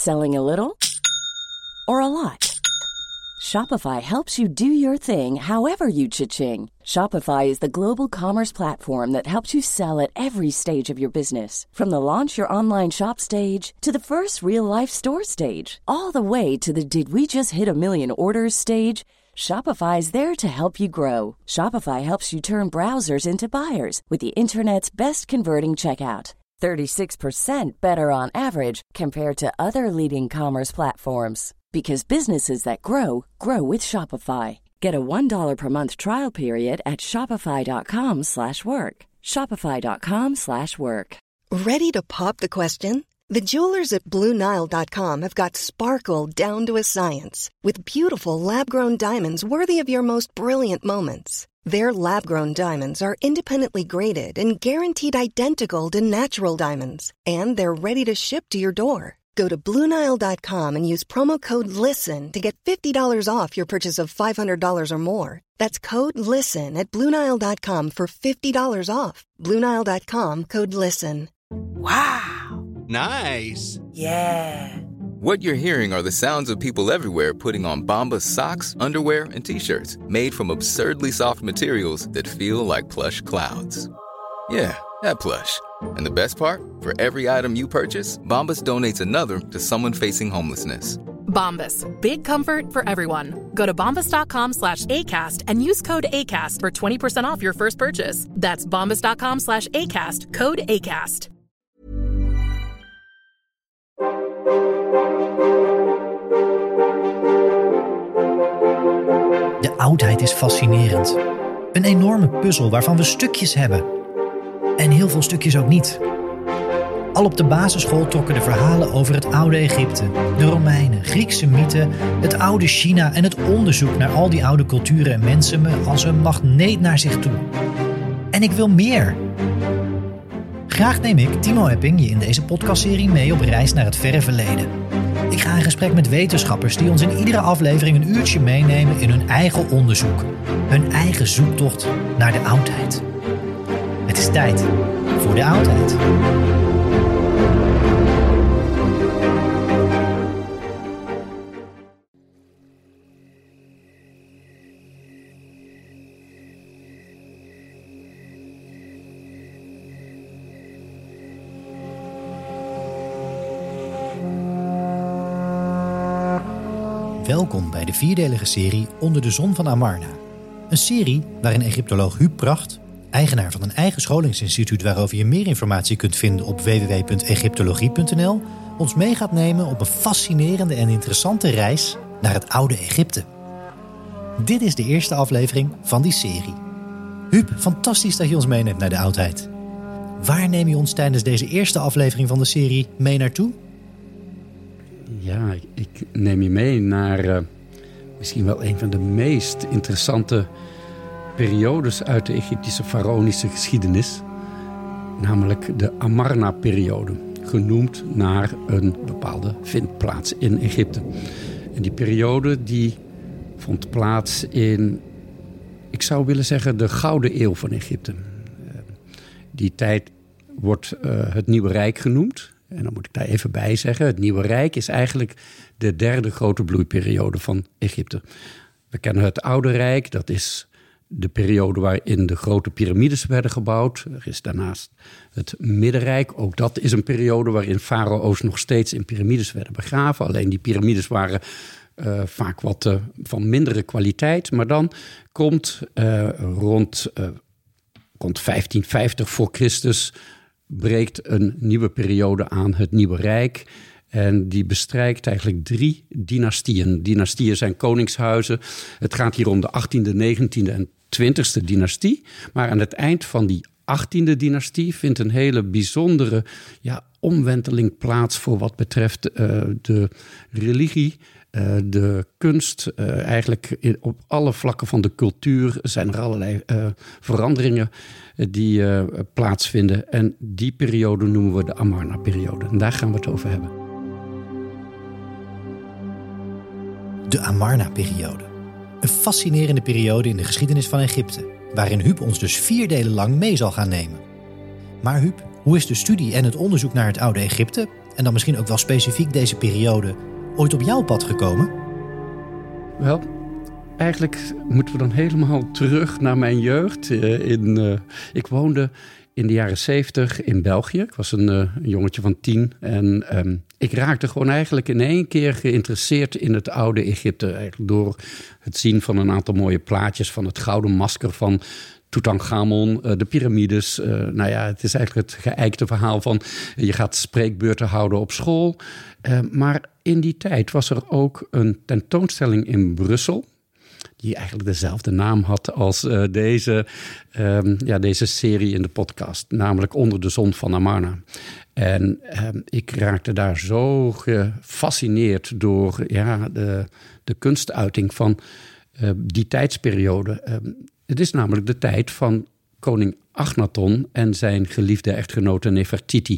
Selling a little or a lot? Shopify helps you do your thing however you cha-ching. Shopify is the global commerce platform that helps you sell at every stage of your business. From the launch your online shop stage to the first real-life store stage, all the way to the did we just hit a million orders stage. Shopify is there to help you grow. Shopify helps you turn browsers into buyers with the internet's best converting checkout. 36% better on average compared to other leading commerce platforms. Because businesses that grow, grow with Shopify. Get a $1 per month trial period at shopify.com/work. Shopify.com/work. Ready to pop the question? The jewelers at BlueNile.com have got sparkle down to a science with beautiful lab-grown diamonds worthy of your most brilliant moments. Their lab-grown diamonds are independently graded and guaranteed identical to natural diamonds. And they're ready to ship to your door. Go to BlueNile.com and use promo code LISTEN to get $50 off your purchase of $500 or more. That's code LISTEN at BlueNile.com for $50 off. BlueNile.com, code LISTEN. Wow. Nice. Yeah. What you're hearing are the sounds of people everywhere putting on Bombas socks, underwear, and T-shirts made from absurdly soft materials that feel like plush clouds. Yeah, that plush. And the best part? For every item you purchase, Bombas donates another to someone facing homelessness. Bombas. Big comfort for everyone. Go to bombas.com/ACAST and use code ACAST for 20% off your first purchase. That's bombas.com/ACAST. Code ACAST. De oudheid is fascinerend. Een enorme puzzel waarvan we stukjes hebben. En heel veel stukjes ook niet. Al op de basisschool trokken de verhalen over het oude Egypte, de Romeinen, Griekse mythen, het oude China en het onderzoek naar al die oude culturen en mensen me als een magneet naar zich toe. En ik wil meer. Graag neem ik, Timo Epping, je in deze podcastserie mee op reis naar het verre verleden. Ik ga in gesprek met wetenschappers die ons in iedere aflevering een uurtje meenemen in hun eigen onderzoek. Hun eigen zoektocht naar de oudheid. Het is tijd voor de oudheid. Welkom bij de vierdelige serie Onder de Zon van Amarna. Een serie waarin Egyptoloog Huub Pracht, eigenaar van een eigen scholingsinstituut waarover je meer informatie kunt vinden op www.egyptologie.nl, ons mee gaat nemen op een fascinerende en interessante reis naar het oude Egypte. Dit is de eerste aflevering van die serie. Huub, fantastisch dat je ons meeneemt naar de oudheid. Waar neem je ons tijdens deze eerste aflevering van de serie mee naartoe? Ja, ik neem je mee naar misschien wel een van de meest interessante periodes uit de Egyptische faraonische geschiedenis. Namelijk de Amarna-periode, genoemd naar een bepaalde vindplaats in Egypte. En die periode die vond plaats in, ik zou willen zeggen, de Gouden Eeuw van Egypte. Die tijd wordt het Nieuwe Rijk genoemd. En dan moet ik daar even bij zeggen, het Nieuwe Rijk is eigenlijk de derde grote bloeiperiode van Egypte. We kennen het Oude Rijk, dat is de periode waarin de grote piramides werden gebouwd. Er is daarnaast het Middenrijk, ook dat is een periode waarin farao's nog steeds in piramides werden begraven. Alleen die piramides waren vaak wat van mindere kwaliteit. Maar dan komt rond 1550 voor Christus breekt een nieuwe periode aan, het Nieuwe Rijk. En die bestrijkt eigenlijk 3 dynastieën. Dynastieën zijn koningshuizen. Het gaat hier om de 18e, 19e en 20e dynastie. Maar aan het eind van die 18e dynastie vindt een hele bijzondere omwenteling plaats voor wat betreft de religie, de kunst. Eigenlijk op alle vlakken van de cultuur zijn er allerlei veranderingen die plaatsvinden. En die periode noemen we de Amarna-periode. En daar gaan we het over hebben. De Amarna-periode. Een fascinerende periode in de geschiedenis van Egypte, waarin Huub ons dus 4 delen lang mee zal gaan nemen. Maar Huub, hoe is de studie en het onderzoek naar het oude Egypte en dan misschien ook wel specifiek deze periode, ooit op jouw pad gekomen? Wel, eigenlijk moeten we dan helemaal terug naar mijn jeugd. Ik woonde in de jaren 70 in België. Ik was een jongetje van 10 en ik raakte gewoon eigenlijk in één keer geïnteresseerd in het oude Egypte. Eigenlijk door het zien van een aantal mooie plaatjes van het gouden masker van Tutankhamon, de piramides. Het is eigenlijk het geëikte verhaal van je gaat spreekbeurten houden op school. Maar in die tijd was er ook een tentoonstelling in Brussel, die eigenlijk dezelfde naam had als deze serie in de podcast. Namelijk Onder de Zon van Amarna. En ik raakte daar zo gefascineerd door de kunstuiting van die tijdsperiode. Het is namelijk de tijd van koning Akhenaton en zijn geliefde echtgenote Nefertiti.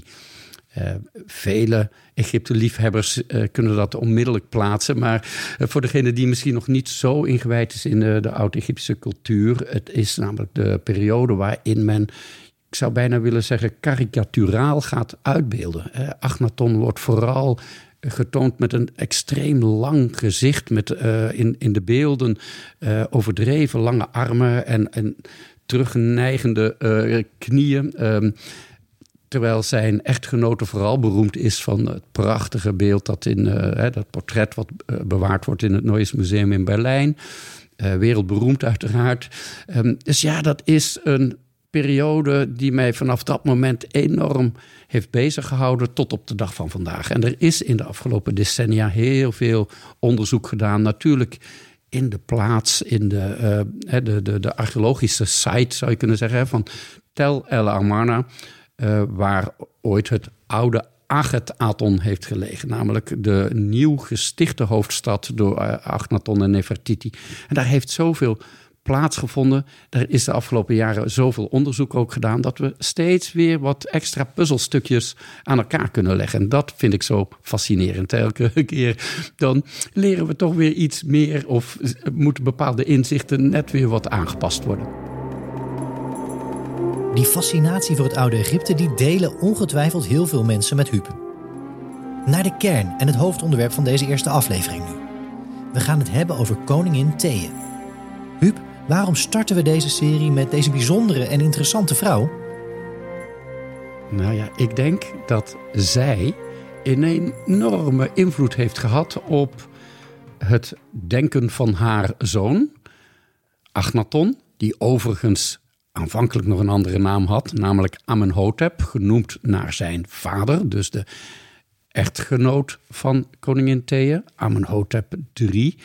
Vele Egypte-liefhebbers kunnen dat onmiddellijk plaatsen. Maar voor degene die misschien nog niet zo ingewijd is in de oud-Egyptische cultuur, het is namelijk de periode waarin men, ik zou bijna willen zeggen, karikaturaal gaat uitbeelden. Akhenaton wordt vooral getoond met een extreem lang gezicht, met in de beelden overdreven lange armen en terugneigende knieën. Terwijl zijn echtgenote vooral beroemd is van het prachtige beeld dat in dat portret wat bewaard wordt in het Neues Museum in Berlijn. Wereldberoemd uiteraard. Dus ja, dat is een periode die mij vanaf dat moment enorm heeft bezig gehouden tot op de dag van vandaag. En er is in de afgelopen decennia heel veel onderzoek gedaan. Natuurlijk in de plaats, in de archeologische site zou je kunnen zeggen, van Tel El Amarna. Waar ooit het oude Akhenaton heeft gelegen. Namelijk de nieuw gestichte hoofdstad door Akhenaton en Nefertiti. En daar heeft zoveel plaatsgevonden. Er is de afgelopen jaren zoveel onderzoek ook gedaan, dat we steeds weer wat extra puzzelstukjes aan elkaar kunnen leggen. En dat vind ik zo fascinerend. Elke keer dan leren we toch weer iets meer of moeten bepaalde inzichten net weer wat aangepast worden. Die fascinatie voor het oude Egypte, die delen ongetwijfeld heel veel mensen met Huub. Naar de kern en het hoofdonderwerp van deze eerste aflevering nu. We gaan het hebben over koningin Thea. Huub, waarom starten we deze serie met deze bijzondere en interessante vrouw? Nou ja, ik denk dat zij een enorme invloed heeft gehad op het denken van haar zoon, Akhenaton, die overigens aanvankelijk nog een andere naam had, namelijk Amenhotep, genoemd naar zijn vader, dus de echtgenoot van koningin Thea, Amenhotep III.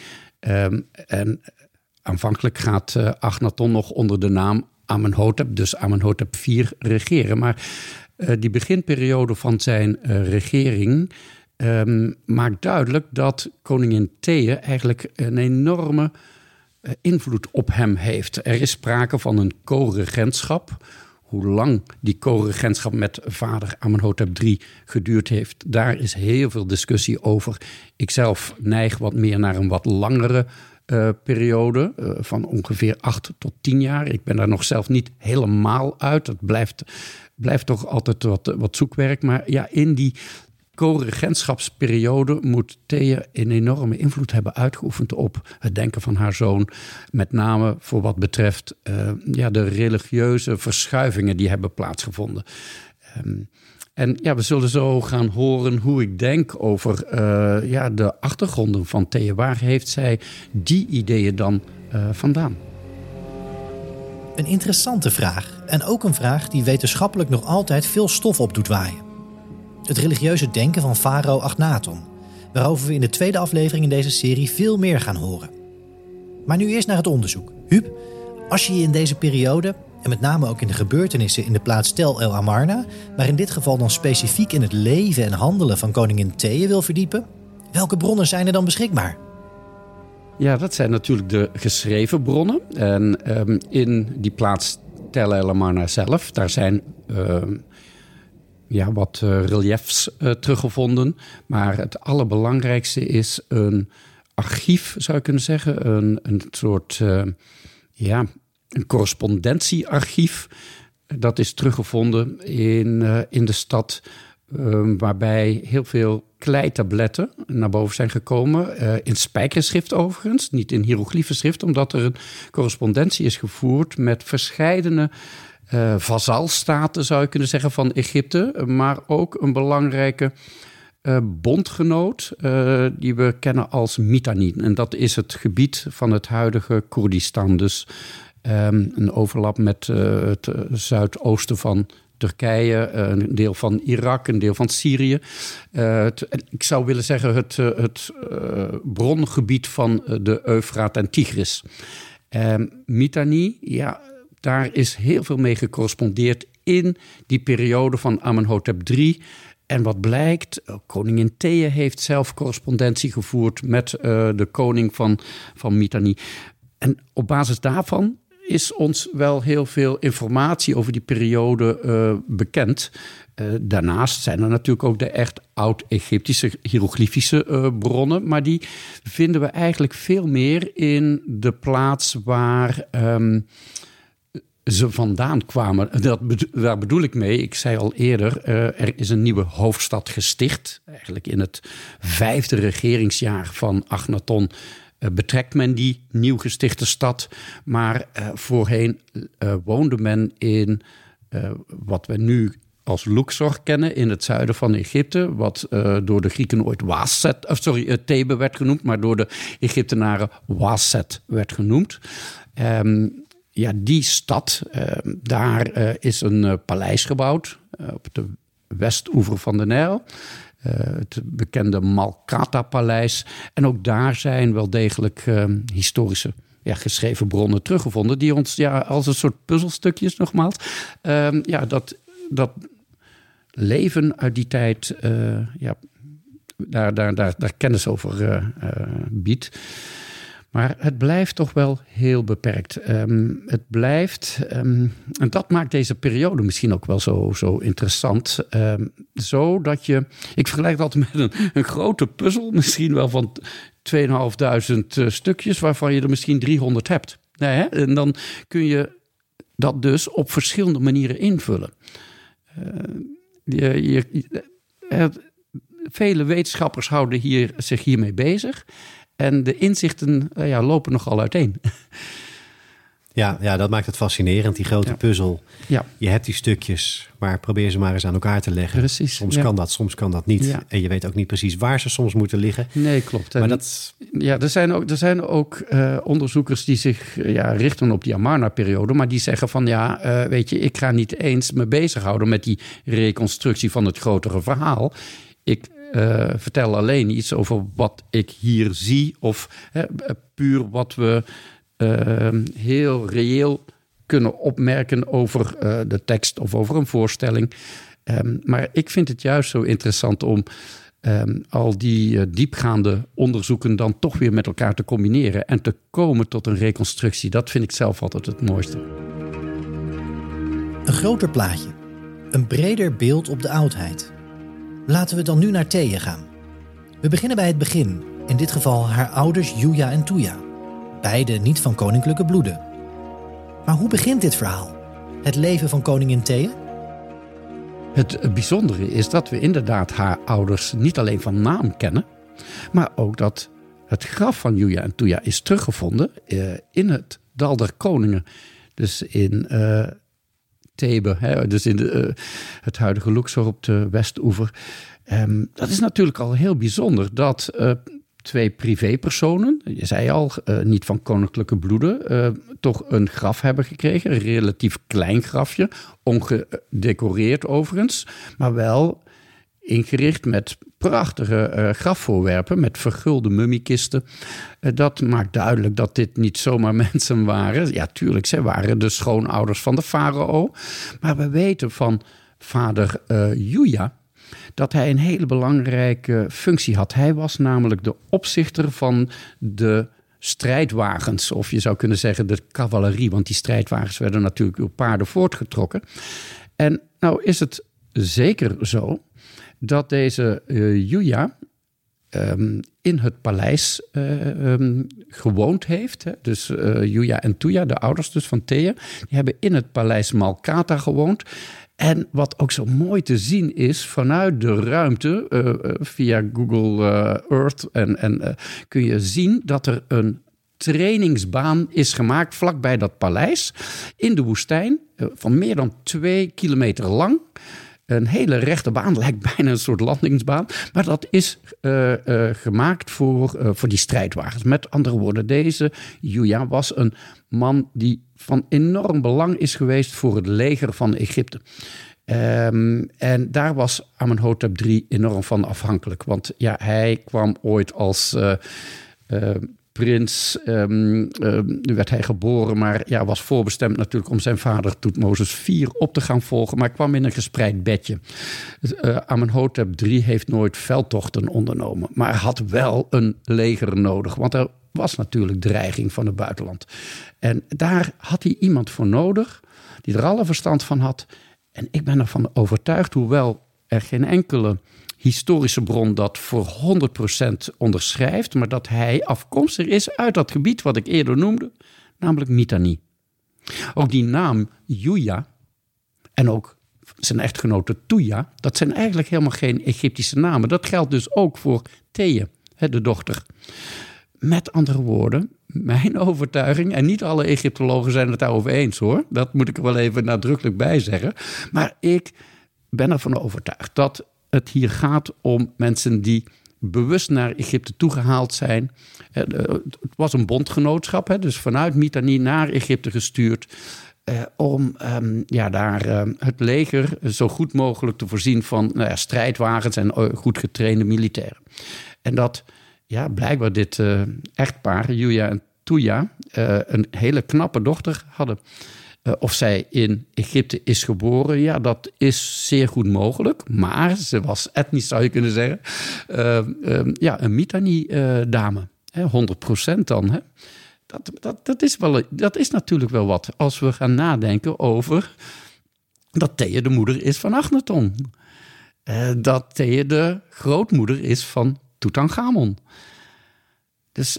En aanvankelijk gaat Akhenaton nog onder de naam Amenhotep, dus Amenhotep IV, regeren. Maar die beginperiode van zijn regering maakt duidelijk dat koningin Thea eigenlijk een enorme invloed op hem heeft. Er is sprake van een co-regentschap. Hoe lang die co-regentschap met vader Amenhotep III geduurd heeft, daar is heel veel discussie over. Ik zelf neig wat meer naar een wat langere periode van ongeveer 8 tot 10 jaar. Ik ben daar nog zelf niet helemaal uit. Dat blijft toch altijd wat zoekwerk. Maar ja, in die co-regentschapsperiode moet Thea een enorme invloed hebben uitgeoefend op het denken van haar zoon. Met name voor wat betreft de religieuze verschuivingen die hebben plaatsgevonden. En ja, we zullen zo gaan horen hoe ik denk over de achtergronden van Thea. Waar heeft zij die ideeën dan vandaan? Een interessante vraag. En ook een vraag die wetenschappelijk nog altijd veel stof op doet waaien. Het religieuze denken van farao Akhenaton, waarover we in de tweede aflevering in deze serie veel meer gaan horen. Maar nu eerst naar het onderzoek. Huub, als je je in deze periode, en met name ook in de gebeurtenissen in de plaats Tel El Amarna, maar in dit geval dan specifiek in het leven en handelen van koningin Thea wil verdiepen, welke bronnen zijn er dan beschikbaar? Ja, dat zijn natuurlijk de geschreven bronnen. En in die plaats Tel El Amarna zelf, daar zijn wat reliefs teruggevonden. Maar het allerbelangrijkste is een archief, zou je kunnen zeggen. Een soort een correspondentiearchief. Dat is teruggevonden in de stad waarbij heel veel kleitabletten naar boven zijn gekomen. In spijkerschrift overigens, niet in hiëroglievenschrift, omdat er een correspondentie is gevoerd met verscheidene vazalstaten, zou je kunnen zeggen, van Egypte. Maar ook een belangrijke bondgenoot die we kennen als Mitanni. En dat is het gebied van het huidige Koerdistan. Dus een overlap met het zuidoosten van Turkije, een deel van Irak, een deel van Syrië. Ik zou willen zeggen het brongebied van de Eufraat en Tigris. Mitanni, ja, daar is heel veel mee gecorrespondeerd in die periode van Amenhotep III. En wat blijkt, koningin Thea heeft zelf correspondentie gevoerd met de koning van Mitanni. En op basis daarvan is ons wel heel veel informatie over die periode bekend. Daarnaast zijn er natuurlijk ook de echt oud-Egyptische hieroglyfische bronnen. Maar die vinden we eigenlijk veel meer in de plaats waar ze vandaan kwamen. Daar bedoel ik mee, ik zei al eerder, er is een nieuwe hoofdstad gesticht. Eigenlijk in het 5e regeringsjaar van Akhenaton betrekt men die nieuw gestichte stad. Maar voorheen woonde men in wat we nu als Luxor kennen in het zuiden van Egypte, wat door de Grieken ooit Thebe werd genoemd, maar door de Egyptenaren Waset werd genoemd. Ja, die stad, daar is een paleis gebouwd op de westoever van de Nijl. Het bekende Malkata-paleis. En ook daar zijn wel degelijk historische geschreven bronnen teruggevonden, die ons als een soort puzzelstukjes nogmaals, dat leven uit die tijd daar kennis over biedt. Maar het blijft toch wel heel beperkt. Het blijft, en dat maakt deze periode misschien ook wel zo interessant. Zodat ik vergelijk het altijd met een grote puzzel, misschien wel van 2.500 stukjes, waarvan je er misschien 300 hebt. En dan kun je dat dus op verschillende manieren invullen. Vele wetenschappers houden zich hiermee bezig. En de inzichten lopen nogal uiteen. Ja, dat maakt het fascinerend, die grote puzzel. Ja. Je hebt die stukjes, maar probeer ze maar eens aan elkaar te leggen. Precies. Soms kan dat, soms kan dat niet. Ja. En je weet ook niet precies waar ze soms moeten liggen. Nee, klopt. Maar er zijn ook onderzoekers die zich richten op die Amarna-periode, maar die zeggen van ik ga niet eens me bezighouden met die reconstructie van het grotere verhaal. Ik vertel alleen iets over wat ik hier zie, of puur wat we heel reëel kunnen opmerken over de tekst of over een voorstelling. Maar ik vind het juist zo interessant om al die diepgaande onderzoeken dan toch weer met elkaar te combineren en te komen tot een reconstructie. Dat vind ik zelf altijd het mooiste. Een groter plaatje. Een breder beeld op de oudheid. Laten we dan nu naar Thea gaan. We beginnen bij het begin. In dit geval haar ouders Juya en Tuya. Beide niet van koninklijke bloeden. Maar hoe begint dit verhaal? Het leven van koningin Thea? Het bijzondere is dat we inderdaad haar ouders niet alleen van naam kennen, maar ook dat het graf van Juya en Tuya is teruggevonden in het Dal der Koningen. Dus in Thebe, dus in het huidige Luxor op de Westoever. Dat is natuurlijk al heel bijzonder dat 2 privépersonen, je zei al, niet van koninklijke bloeden, toch een graf hebben gekregen. Een relatief klein grafje, ongedecoreerd overigens, maar wel ingericht met prachtige grafvoorwerpen, met vergulde mummiekisten. Dat maakt duidelijk dat dit niet zomaar mensen waren. Ja, tuurlijk, zij waren de schoonouders van de farao. Maar we weten van vader Juya dat hij een hele belangrijke functie had. Hij was namelijk de opzichter van de strijdwagens, of je zou kunnen zeggen de cavalerie, want die strijdwagens werden natuurlijk door paarden voortgetrokken. En nou is het zeker zo dat deze Juya in het paleis gewoond heeft. Hè. Dus Juya en Tuya, de ouders dus van Thea, die hebben in het paleis Malkata gewoond. En wat ook zo mooi te zien is, vanuit de ruimte, via Google Earth, en kun je zien dat er een trainingsbaan is gemaakt vlakbij dat paleis in de woestijn van meer dan 2 kilometer lang. Een hele rechte baan, lijkt bijna een soort landingsbaan. Maar dat is gemaakt voor die strijdwagens. Met andere woorden, deze Yuya was een man die van enorm belang is geweest voor het leger van Egypte. En daar was Amenhotep III enorm van afhankelijk. Want ja, hij kwam ooit als prins, werd hij geboren, maar ja, was voorbestemd natuurlijk om zijn vader Thutmose IV op te gaan volgen, maar kwam in een gespreid bedje. Amenhotep III heeft nooit veldtochten ondernomen, maar had wel een leger nodig, want er was natuurlijk dreiging van het buitenland. En daar had hij iemand voor nodig die er alle verstand van had. En ik ben ervan overtuigd, hoewel er geen enkele historische bron dat voor 100% onderschrijft, maar dat hij afkomstig is uit dat gebied wat ik eerder noemde, namelijk Mitanni. Ook die naam Yuya en ook zijn echtgenote Tuya, dat zijn eigenlijk helemaal geen Egyptische namen. Dat geldt dus ook voor Thea, de dochter. Met andere woorden, mijn overtuiging, en niet alle Egyptologen zijn het daarover eens hoor, dat moet ik er wel even nadrukkelijk bij zeggen, maar ik ben ervan overtuigd dat het hier gaat om mensen die bewust naar Egypte toegehaald zijn. Het was een bondgenootschap, dus vanuit Mitanni naar Egypte gestuurd, om daar het leger zo goed mogelijk te voorzien van strijdwagens en goed getrainde militairen. En dat blijkbaar dit echtpaar, Yuya en Tuya, een hele knappe dochter hadden. Of zij in Egypte is geboren, ja, dat is zeer goed mogelijk. Maar ze was etnisch, zou je kunnen zeggen, een Mitanni-dame. 100% dan. Hè? Dat is natuurlijk wel wat. Als we gaan nadenken over dat Thea de moeder is van Akhenaton. Dat Thea de grootmoeder is van Tutankhamon. Dus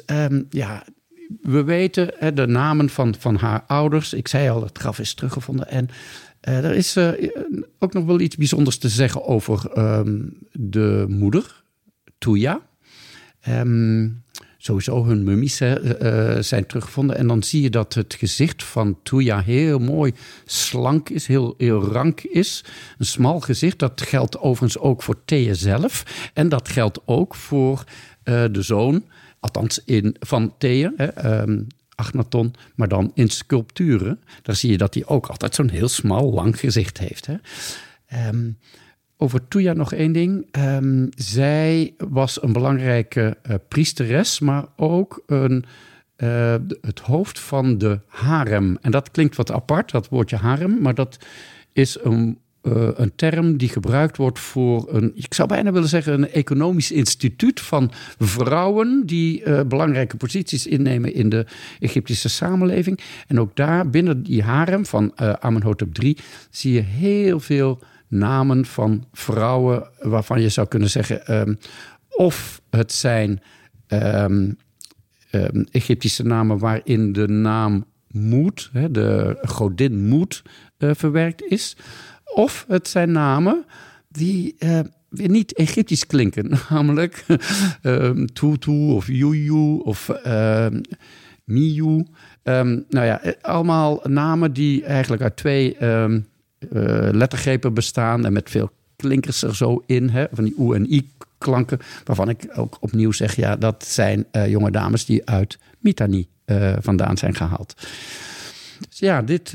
we weten de namen van haar ouders. Ik zei al, het graf is teruggevonden. En er is ook nog wel iets bijzonders te zeggen over de moeder, Tuya. Sowieso hun mummies zijn teruggevonden. En dan zie je dat het gezicht van Tuya heel mooi slank is, heel rank is. Een smal gezicht. Dat geldt overigens ook voor Thea zelf. En dat geldt ook voor de zoon, althans van Thea, Akhenaton, maar dan in sculpturen. Daar zie je dat hij ook altijd zo'n heel smal, lang gezicht heeft. Hè. Over Tuya nog één ding. Zij was een belangrijke priesteres, maar ook het hoofd van de harem. En dat klinkt wat apart, dat woordje harem, maar dat is een term die gebruikt wordt voor ik zou bijna willen zeggen, een economisch instituut van vrouwen die belangrijke posities innemen in de Egyptische samenleving. En ook daar, binnen die harem van Amenhotep III, zie je heel veel namen van vrouwen waarvan je zou kunnen zeggen, of het zijn Egyptische namen waarin de naam Mut, de godin Mut, verwerkt is. Of het zijn namen die weer niet Egyptisch klinken. Namelijk Tutu of Yuyu of Miyu. Allemaal namen die eigenlijk uit 2 lettergrepen bestaan. En met veel klinkers er zo in. Van die U- en I-klanken. Waarvan ik ook opnieuw zeg, ja, dat zijn jonge dames die uit Mitanni vandaan zijn gehaald. Dus ja, dit...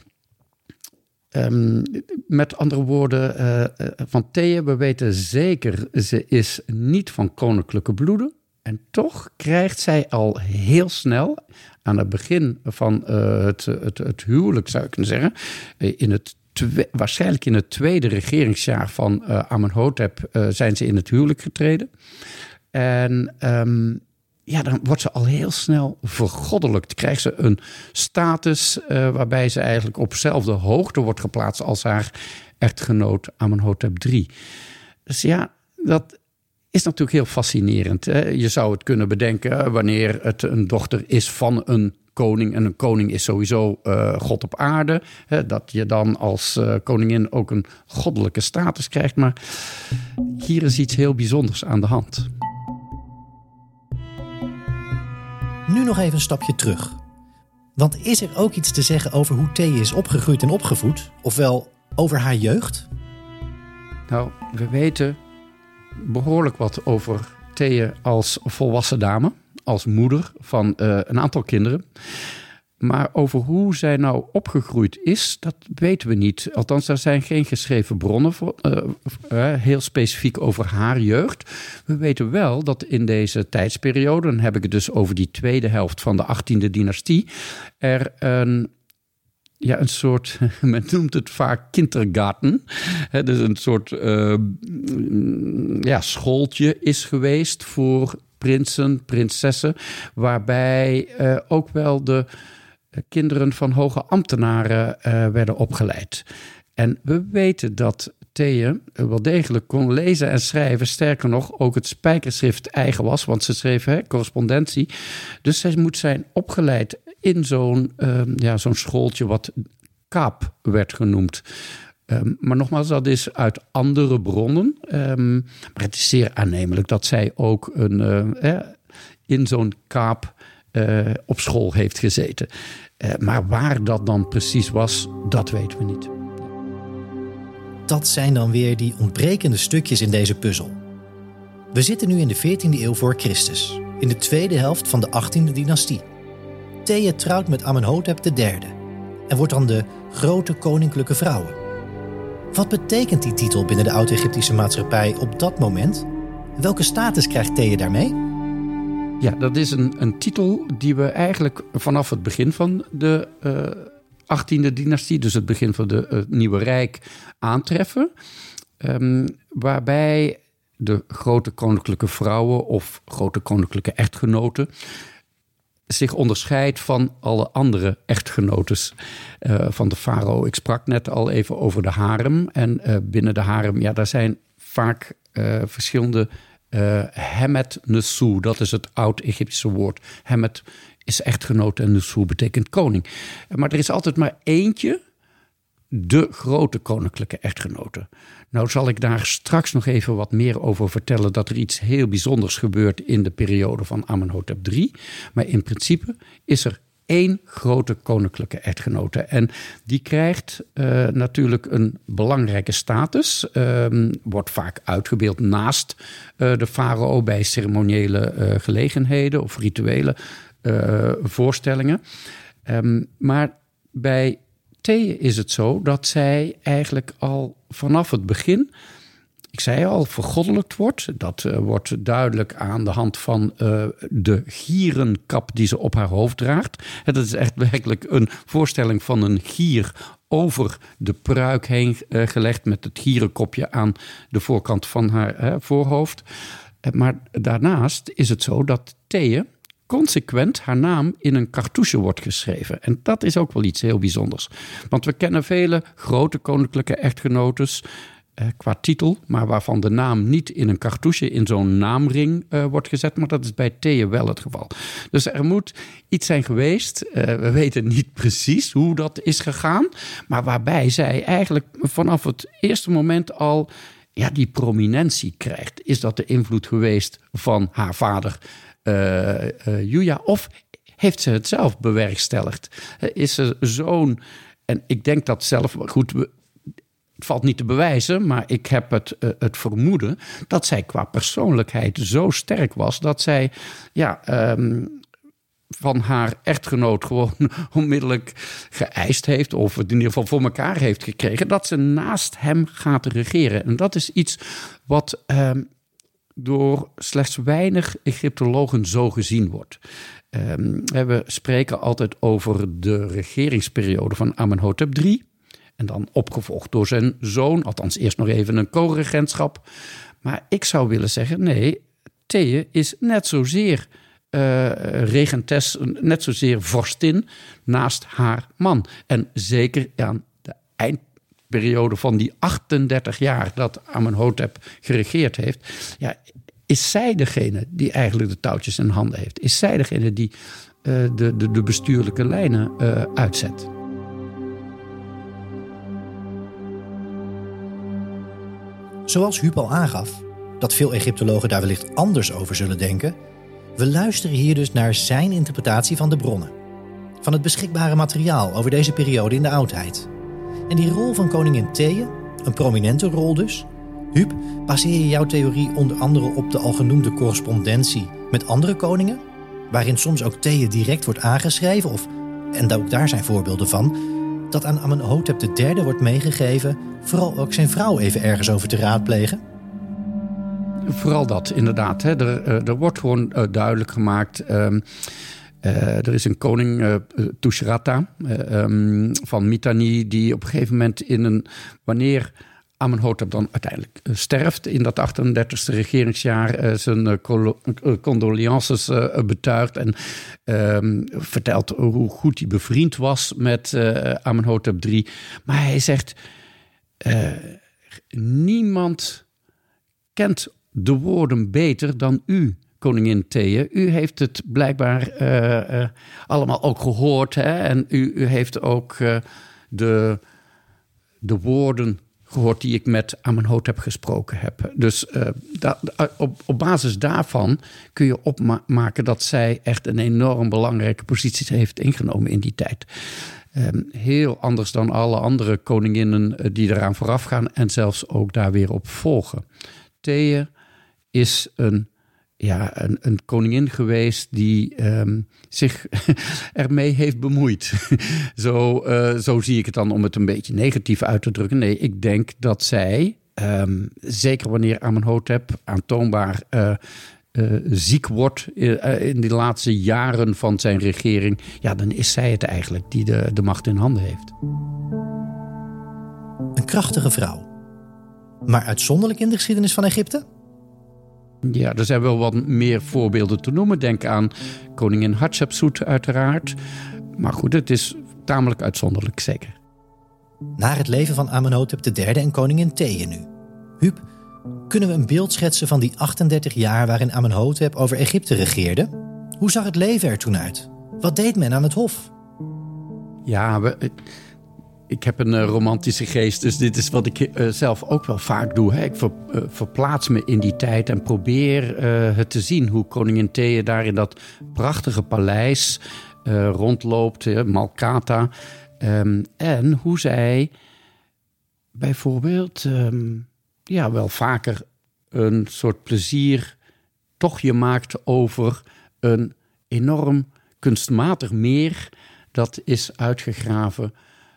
met andere woorden, van Thea, we weten zeker, ze is niet van koninklijke bloeden. En toch krijgt zij al heel snel, aan het begin van het huwelijk zou ik kunnen zeggen, waarschijnlijk in het 2e regeringsjaar van Amenhotep zijn ze in het huwelijk getreden. En dan wordt ze al heel snel vergoddelijkt. Krijgt ze een status waarbij ze eigenlijk op dezelfde hoogte wordt geplaatst als haar echtgenoot Amenhotep III. Dus ja, dat is natuurlijk heel fascinerend. Hè? Je zou het kunnen bedenken wanneer het een dochter is van een koning. En een koning is sowieso God op aarde. Dat je dan als koningin ook een goddelijke status krijgt. Maar hier is iets heel bijzonders aan de hand. Nu nog even een stapje terug. Want is er ook iets te zeggen over hoe Thea is opgegroeid en opgevoed? Ofwel over haar jeugd? Nou, we weten behoorlijk wat over Thea als volwassen dame. Als moeder van een aantal kinderen. Maar over hoe zij nou opgegroeid is, dat weten we niet. Althans, er zijn geen geschreven bronnen voor, heel specifiek over haar jeugd. We weten wel dat in deze tijdsperiode, dan heb ik het dus over die tweede helft van de 18e dynastie, er een soort, men noemt het vaak kindergarten. Dus een soort schooltje is geweest voor prinsen, prinsessen, waarbij ook wel de kinderen van hoge ambtenaren werden opgeleid. En we weten dat Thea wel degelijk kon lezen en schrijven. Sterker nog, ook het spijkerschrift eigen was, want ze schreef correspondentie. Dus zij moet zijn opgeleid in zo'n schooltje wat kaap werd genoemd. Maar nogmaals, dat is uit andere bronnen. Maar het is zeer aannemelijk dat zij ook in zo'n kaap op school heeft gezeten. Maar waar dat dan precies was, dat weten we niet. Dat zijn dan weer die ontbrekende stukjes in deze puzzel. We zitten nu in de 14e eeuw voor Christus, in de tweede helft van de 18e dynastie. Thea trouwt met Amenhotep III en wordt dan de grote koninklijke vrouwe. Wat betekent die titel binnen de Oud-Egyptische maatschappij op dat moment? Welke status krijgt Thea daarmee? Ja, dat is een titel die we eigenlijk vanaf het begin van de 18e dynastie, dus het begin van het Nieuwe Rijk, aantreffen. Waarbij de grote koninklijke vrouwen of grote koninklijke echtgenoten zich onderscheidt van alle andere echtgenotes van de farao. Ik sprak net al even over de harem. En binnen de harem, daar zijn vaak verschillende Hemet Nesu, dat is het oud-Egyptische woord. Hemet is echtgenoot en Nesu betekent koning. Maar er is altijd maar eentje, de grote koninklijke echtgenote. Nou zal ik daar straks nog even wat meer over vertellen, dat er iets heel bijzonders gebeurt in de periode van Amenhotep III. Maar in principe is er één grote koninklijke echtgenote. En die krijgt natuurlijk een belangrijke status. Wordt vaak uitgebeeld naast de farao bij ceremoniële gelegenheden of rituele voorstellingen. Maar bij Thea is het zo dat zij eigenlijk al vanaf het begin, ik zei al, vergoddelijkt wordt. Dat wordt duidelijk aan de hand van de gierenkap die ze op haar hoofd draagt. Dat is echt werkelijk een voorstelling van een gier over de pruik heen gelegd met het gierenkopje aan de voorkant van haar voorhoofd. Maar daarnaast is het zo dat Thea consequent haar naam in een cartouche wordt geschreven. En dat is ook wel iets heel bijzonders. Want we kennen vele grote koninklijke echtgenotes qua titel, maar waarvan de naam niet in een cartouche, in zo'n naamring wordt gezet. Maar dat is bij Thea wel het geval. Dus er moet iets zijn geweest. We weten niet precies hoe dat is gegaan. Maar waarbij zij eigenlijk vanaf het eerste moment al die prominentie krijgt. Is dat de invloed geweest van haar vader Juja, of heeft ze het zelf bewerkstelligd? Is ze zo'n, en ik denk dat zelf, goed, het valt niet te bewijzen, maar ik heb het vermoeden dat zij qua persoonlijkheid zo sterk was dat zij van haar echtgenoot gewoon onmiddellijk geëist heeft, of het in ieder geval voor elkaar heeft gekregen, dat ze naast hem gaat regeren. En dat is iets wat door slechts weinig Egyptologen zo gezien wordt. We spreken altijd over de regeringsperiode van Amenhotep III. En dan opgevolgd door zijn zoon. Althans, eerst nog even een co-regentschap. Maar ik zou willen zeggen, nee, Thea is net zozeer regentes, net zozeer vorstin naast haar man. En zeker aan de eindperiode van die 38 jaar dat Amenhotep geregeerd heeft, is zij degene die eigenlijk de touwtjes in handen heeft. Is zij degene die de bestuurlijke lijnen uitzet. Zoals Huub al aangaf, dat veel Egyptologen daar wellicht anders over zullen denken, we luisteren hier dus naar zijn interpretatie van de bronnen. Van het beschikbare materiaal over deze periode in de oudheid. En die rol van koningin Thea, een prominente rol dus. Huub, baseer je jouw theorie onder andere op de al genoemde correspondentie met andere koningen? Waarin soms ook Thea direct wordt aangeschreven, en ook daar zijn voorbeelden van, dat aan Amenhotep III wordt meegegeven vooral ook zijn vrouw even ergens over te raadplegen? Vooral dat, inderdaad. Hè. Er wordt gewoon duidelijk gemaakt. Er is een koning, Tushratta, van Mitanni, die op een gegeven moment wanneer Amenhotep dan uiteindelijk sterft in dat 38e regeringsjaar, zijn condolences betuigt en vertelt hoe goed hij bevriend was met Amenhotep III. Maar hij zegt, niemand kent de woorden beter dan u, koningin Thea. U heeft het blijkbaar allemaal ook gehoord. Hè? En u heeft ook de woorden gehoord die ik met Amenhotep gesproken heb. Dus op basis daarvan kun je opmaken dat zij echt een enorm belangrijke positie heeft ingenomen in die tijd. Heel anders dan alle andere koninginnen die eraan vooraf gaan en zelfs ook daar weer op volgen. Thea is een koningin geweest die zich ermee heeft bemoeid. Zo zie ik het dan, om het een beetje negatief uit te drukken. Nee, ik denk dat zij, zeker wanneer Amenhotep aantoonbaar ziek wordt in die laatste jaren van zijn regering, ja, dan is zij het eigenlijk die de macht in handen heeft. Een krachtige vrouw. Maar uitzonderlijk in de geschiedenis van Egypte? Ja, er zijn wel wat meer voorbeelden te noemen. Denk aan koningin Hatshepsut uiteraard. Maar goed, het is tamelijk uitzonderlijk, zeker. Naar het leven van Amenhotep III en koningin Thea nu. Huub, kunnen we een beeld schetsen van die 38 jaar waarin Amenhotep over Egypte regeerde? Hoe zag het leven er toen uit? Wat deed men aan het hof? Ja, ik heb een romantische geest, dus dit is wat ik zelf ook wel vaak doe. Hè. Ik verplaats me in die tijd en probeer het te zien hoe koningin Thea daar in dat prachtige paleis rondloopt, Malkata. En hoe zij bijvoorbeeld wel vaker een soort pleziertochtje maakt over een enorm kunstmatig meer dat is uitgegraven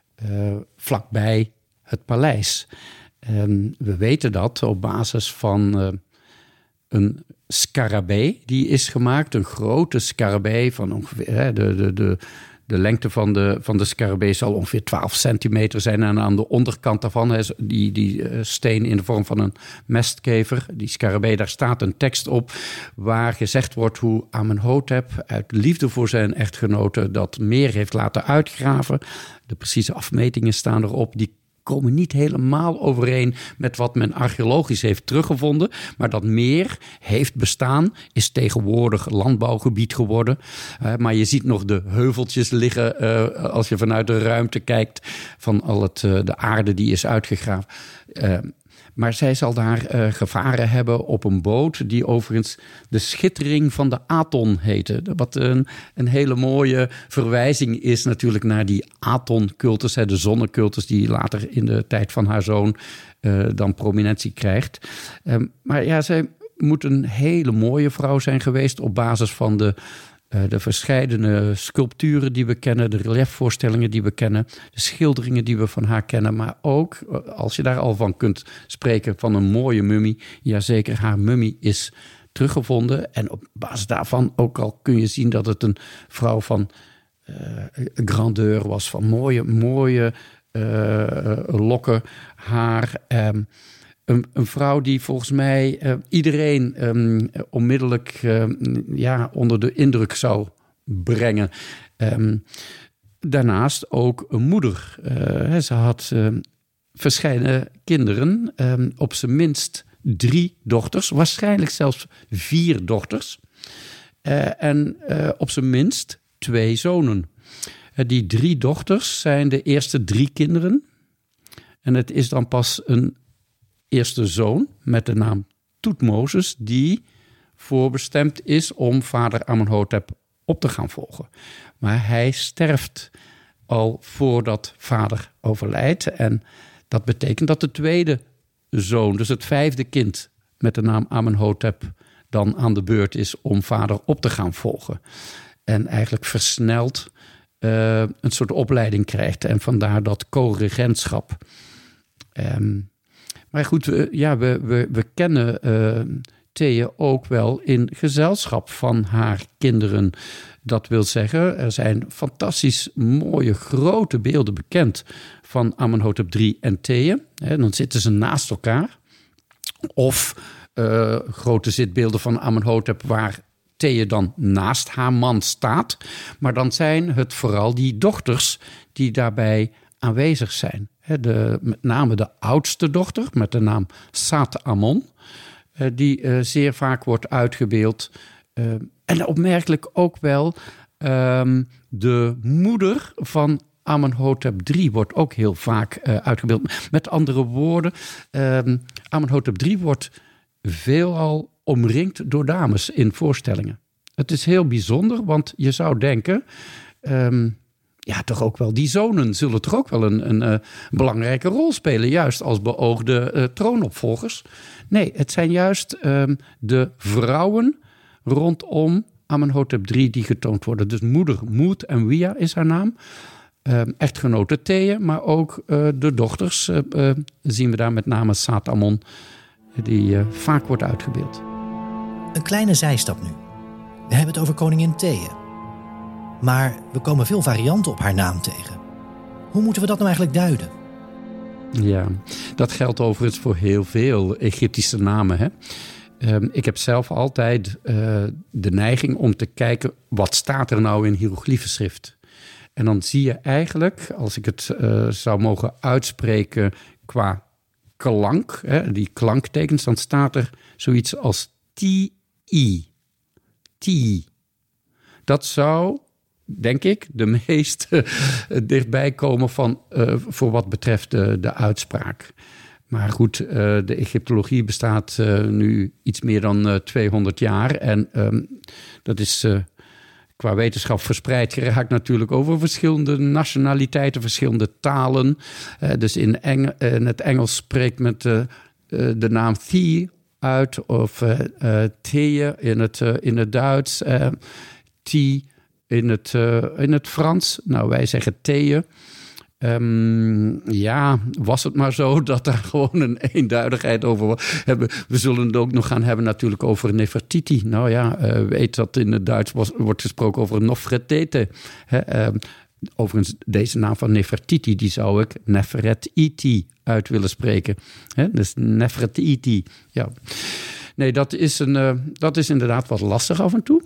vlakbij het paleis. We weten dat op basis van een scarabee die is gemaakt. Een grote scarabee van ongeveer de lengte van de scarabee zal ongeveer 12 centimeter zijn. En aan de onderkant daarvan, die steen in de vorm van een mestkever, die scarabee, daar staat een tekst op waar gezegd wordt hoe Amenhotep uit liefde voor zijn echtgenote dat meer heeft laten uitgraven. De precieze afmetingen staan erop. Die komen niet helemaal overeen met wat men archeologisch heeft teruggevonden. Maar dat meer heeft bestaan, is tegenwoordig landbouwgebied geworden. Maar je ziet nog de heuveltjes liggen als je vanuit de ruimte kijkt van al de aarde die is uitgegraven. Maar zij zal daar gevaren hebben op een boot die overigens de Schittering van de Aton heette. Wat een hele mooie verwijzing is natuurlijk naar die Aton-cultus, de zonnecultus die later in de tijd van haar zoon dan prominentie krijgt. Maar ja, zij moet een hele mooie vrouw zijn geweest op basis van de verscheidene sculpturen die we kennen, de reliefvoorstellingen die we kennen, de schilderingen die we van haar kennen, maar ook, als je daar al van kunt spreken, van een mooie mummie. Jazeker, haar mummie is teruggevonden en op basis daarvan ook al kun je zien dat het een vrouw van grandeur was, van mooie lokken, haar. Een vrouw die volgens mij iedereen onmiddellijk onder de indruk zou brengen. Daarnaast ook een moeder. Ze had verscheidene kinderen. Op zijn minst 3 dochters. Waarschijnlijk zelfs 4 dochters. En op zijn minst 2 zonen. Die 3 dochters zijn de eerste 3 kinderen. En het is dan pas een eerste zoon met de naam Toetmoses die voorbestemd is om vader Amenhotep op te gaan volgen. Maar hij sterft al voordat vader overlijdt. En dat betekent dat de tweede zoon, dus het 5e kind met de naam Amenhotep, dan aan de beurt is om vader op te gaan volgen. En eigenlijk versneld een soort opleiding krijgt. En vandaar dat co-regentschap. Maar goed, we kennen Thea ook wel in gezelschap van haar kinderen. Dat wil zeggen, er zijn fantastisch mooie grote beelden bekend van Amenhotep III en Thea. Dan zitten ze naast elkaar. Of grote zitbeelden van Amenhotep waar Thea dan naast haar man staat. Maar dan zijn het vooral die dochters die daarbij aanwezig zijn. Met name de oudste dochter met de naam Sat-Amon. Die zeer vaak wordt uitgebeeld. En opmerkelijk ook wel de moeder van Amenhotep III wordt ook heel vaak uitgebeeld. Met andere woorden, Amenhotep III wordt veelal omringd door dames in voorstellingen. Het is heel bijzonder, want je zou denken, toch ook wel die zonen zullen toch ook wel een belangrijke rol spelen, juist als beoogde troonopvolgers. Nee, het zijn juist de vrouwen rondom Amenhotep III die getoond worden. Dus moeder Mut en Wia is haar naam. Echtgenote Thea, maar ook de dochters zien we daar met name Sat-Amon, die vaak wordt uitgebeeld. Een kleine zijstap nu. We hebben het over koningin Thea. Maar we komen veel varianten op haar naam tegen. Hoe moeten we dat nou eigenlijk duiden? Ja, dat geldt overigens voor heel veel Egyptische namen. Hè? Ik heb zelf altijd de neiging om te kijken, wat staat er nou in hiëroglievenschrift? En dan zie je eigenlijk, als ik het zou mogen uitspreken qua klank, die klanktekens, dan staat er zoiets als T-I. T. Dat zou, denk ik, de meest dichtbij komen van voor wat betreft de uitspraak. Maar goed, de Egyptologie bestaat nu iets meer dan 200 jaar. En dat is qua wetenschap verspreid geraakt natuurlijk over verschillende nationaliteiten, verschillende talen. Dus in het Engels spreekt met de naam Thea uit, of Thea in het Duits, Thea in het Frans. Nou, wij zeggen Thea. Was het maar zo dat daar gewoon een eenduidigheid over was. We zullen het ook nog gaan hebben natuurlijk over Nefertiti. Nou ja, weet dat in het Duits wordt gesproken over Nofretete. Overigens, deze naam van Nefertiti, die zou ik Nefertiti uit willen spreken. Dus Nefertiti, ja. Nee, dat is inderdaad wat lastig af en toe.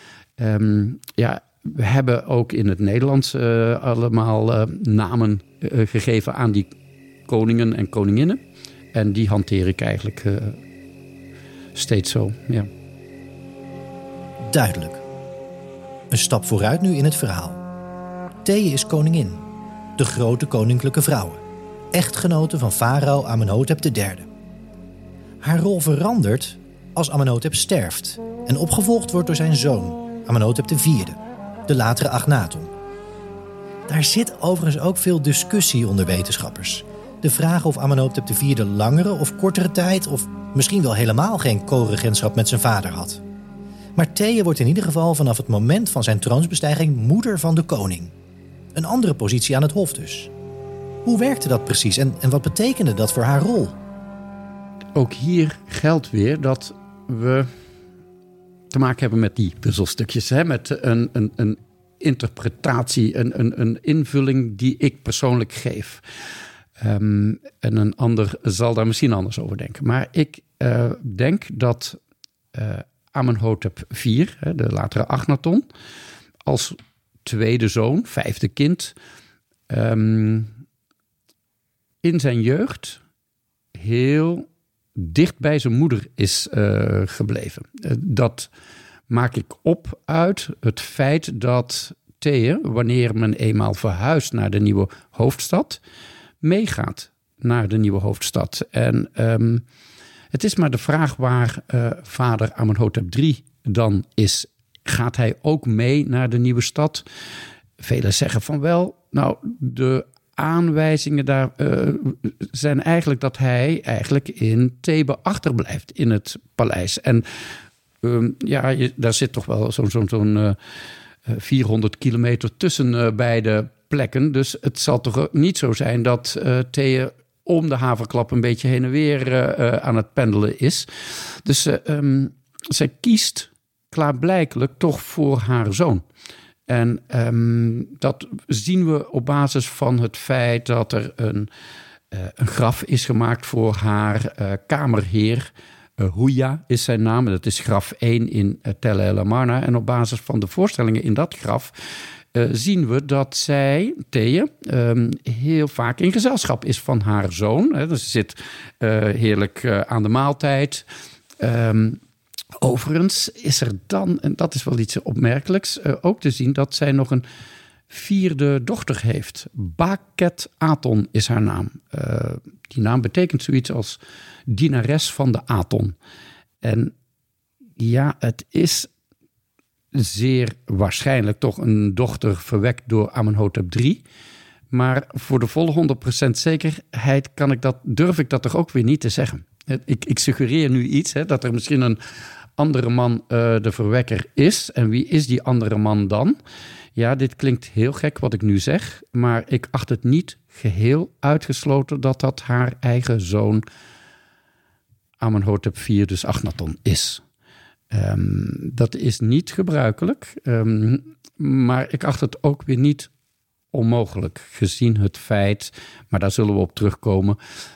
We hebben ook in het Nederlands allemaal namen gegeven aan die koningen en koninginnen. En die hanteer ik eigenlijk steeds zo, ja. Duidelijk. Een stap vooruit nu in het verhaal. Thea is koningin, de grote koninklijke vrouwen, echtgenote van farao Amenhotep III. Haar rol verandert als Amenhotep sterft en opgevolgd wordt door zijn zoon, Amenhotep IV, de latere Akhenaton. Daar zit overigens ook veel discussie onder wetenschappers. De vraag of Amenhotep IV langere of kortere tijd, of misschien wel helemaal geen co-regentschap met zijn vader had. Maar Thea wordt in ieder geval vanaf het moment van zijn troonsbestijging moeder van de koning. Een andere positie aan het hof dus. Hoe werkte dat precies en wat betekende dat voor haar rol? Ook hier geldt weer dat we te maken hebben met die puzzelstukjes. Met een interpretatie, een invulling die ik persoonlijk geef. En een ander zal daar misschien anders over denken. Maar ik denk dat Amenhotep IV, de latere Akhenaton, als tweede zoon, 5e kind, in zijn jeugd heel dicht bij zijn moeder is gebleven. Dat maak ik op uit het feit dat Thea, wanneer men eenmaal verhuist naar de nieuwe hoofdstad, meegaat naar de nieuwe hoofdstad. En het is maar de vraag waar vader Amenhotep III dan is. Gaat hij ook mee naar de nieuwe stad? Velen zeggen van wel. Nou, de aanwijzingen daar zijn eigenlijk dat hij eigenlijk in Thebe achterblijft in het paleis. En daar zit toch wel zo'n 400 kilometer tussen beide plekken. Dus het zal toch niet zo zijn dat Thea om de haverklap een beetje heen en weer aan het pendelen is. Dus zij kiest klaarblijkelijk toch voor haar zoon. En dat zien we op basis van het feit dat er een graf is gemaakt voor haar kamerheer. Huya is zijn naam. Dat is graf 1 in Tell el Amarna. En op basis van de voorstellingen in dat graf zien we dat zij, Thea, heel vaak in gezelschap is van haar zoon. Dus ze zit heerlijk aan de maaltijd. Overigens is er dan, en dat is wel iets opmerkelijks, ook te zien dat zij nog een 4e dochter heeft. Baket Aton is haar naam. Die naam betekent zoiets als dienares van de Aton. En ja, het is zeer waarschijnlijk toch een dochter verwekt door Amenhotep III. Maar voor de volle 100% zekerheid durf ik dat toch ook weer niet te zeggen. Ik suggereer nu iets, dat er misschien een andere man de verwekker is. En wie is die andere man dan? Ja, dit klinkt heel gek wat ik nu zeg, maar ik acht het niet geheel uitgesloten dat dat haar eigen zoon Amenhotep IV, dus Akhenaton, is. Dat is niet gebruikelijk, maar ik acht het ook weer niet onmogelijk, gezien het feit, maar daar zullen we op terugkomen,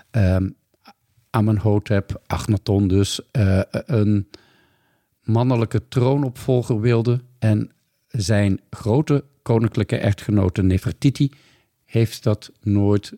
Amenhotep, Akhenaton dus, een mannelijke troonopvolger wilde en zijn grote koninklijke echtgenote Nefertiti heeft dat nooit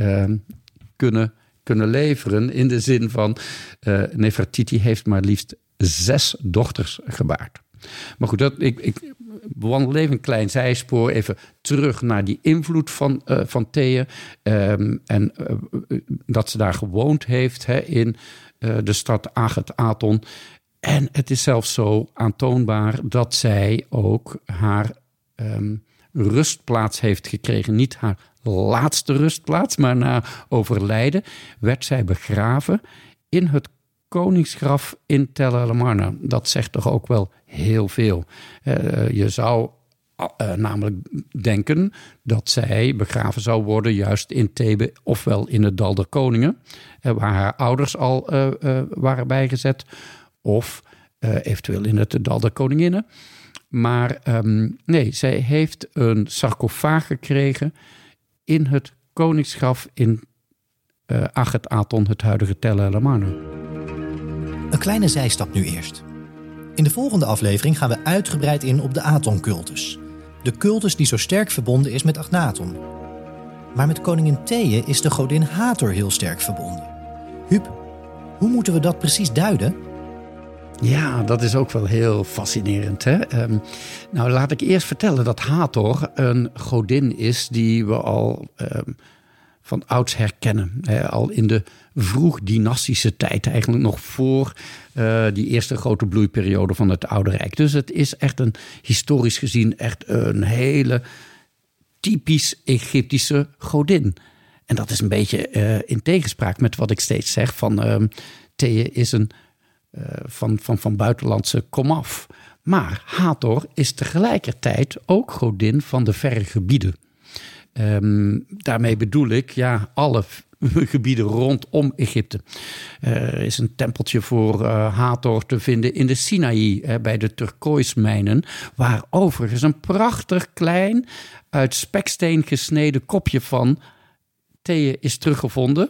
kunnen leveren. In de zin van Nefertiti heeft maar liefst 6 dochters gebaard. Maar goed, ik bewandel even een klein zijspoor. Even terug naar die invloed van Thea. En dat ze daar gewoond heeft in de stad Akhet-Aton. En het is zelfs zo aantoonbaar dat zij ook haar rustplaats heeft gekregen. Niet haar laatste rustplaats, maar na overlijden werd zij begraven in het koningsgraf in Tell el Amarna. Dat zegt toch ook wel heel veel. Je zou namelijk denken dat zij begraven zou worden juist in Thebe ofwel in het Dal der Koningen, waar haar ouders al waren bijgezet, of eventueel in het Dal der Koninginnen. Maar nee, zij heeft een sarcofaag gekregen in het koningsgraf in Akhet-Aton, het huidige Tell el Amarna. Een kleine zijstap nu eerst. In de volgende aflevering gaan we uitgebreid in op de Aton-cultus. De cultus die zo sterk verbonden is met Akhenaton. Maar met koningin Thea is de godin Hathor heel sterk verbonden. Huub, hoe moeten we dat precies duiden? Ja, dat is ook wel heel fascinerend. Hè? Nou, laat ik eerst vertellen dat Hathor een godin is die we al van ouds herkennen. Al in de vroeg-dynastische tijd, eigenlijk nog voor die eerste grote bloeiperiode van het Oude Rijk. Dus het is echt historisch gezien echt een hele typisch Egyptische godin. En dat is een beetje in tegenspraak met wat ik steeds zeg van Thea is een van buitenlandse komaf. Maar Hathor is tegelijkertijd ook godin van de verre gebieden. Daarmee bedoel ik alle gebieden rondom Egypte. Er is een tempeltje voor Hathor te vinden in de Sinaï, bij de turkooismijnen, waar overigens een prachtig klein uit speksteen gesneden kopje van Thea is teruggevonden.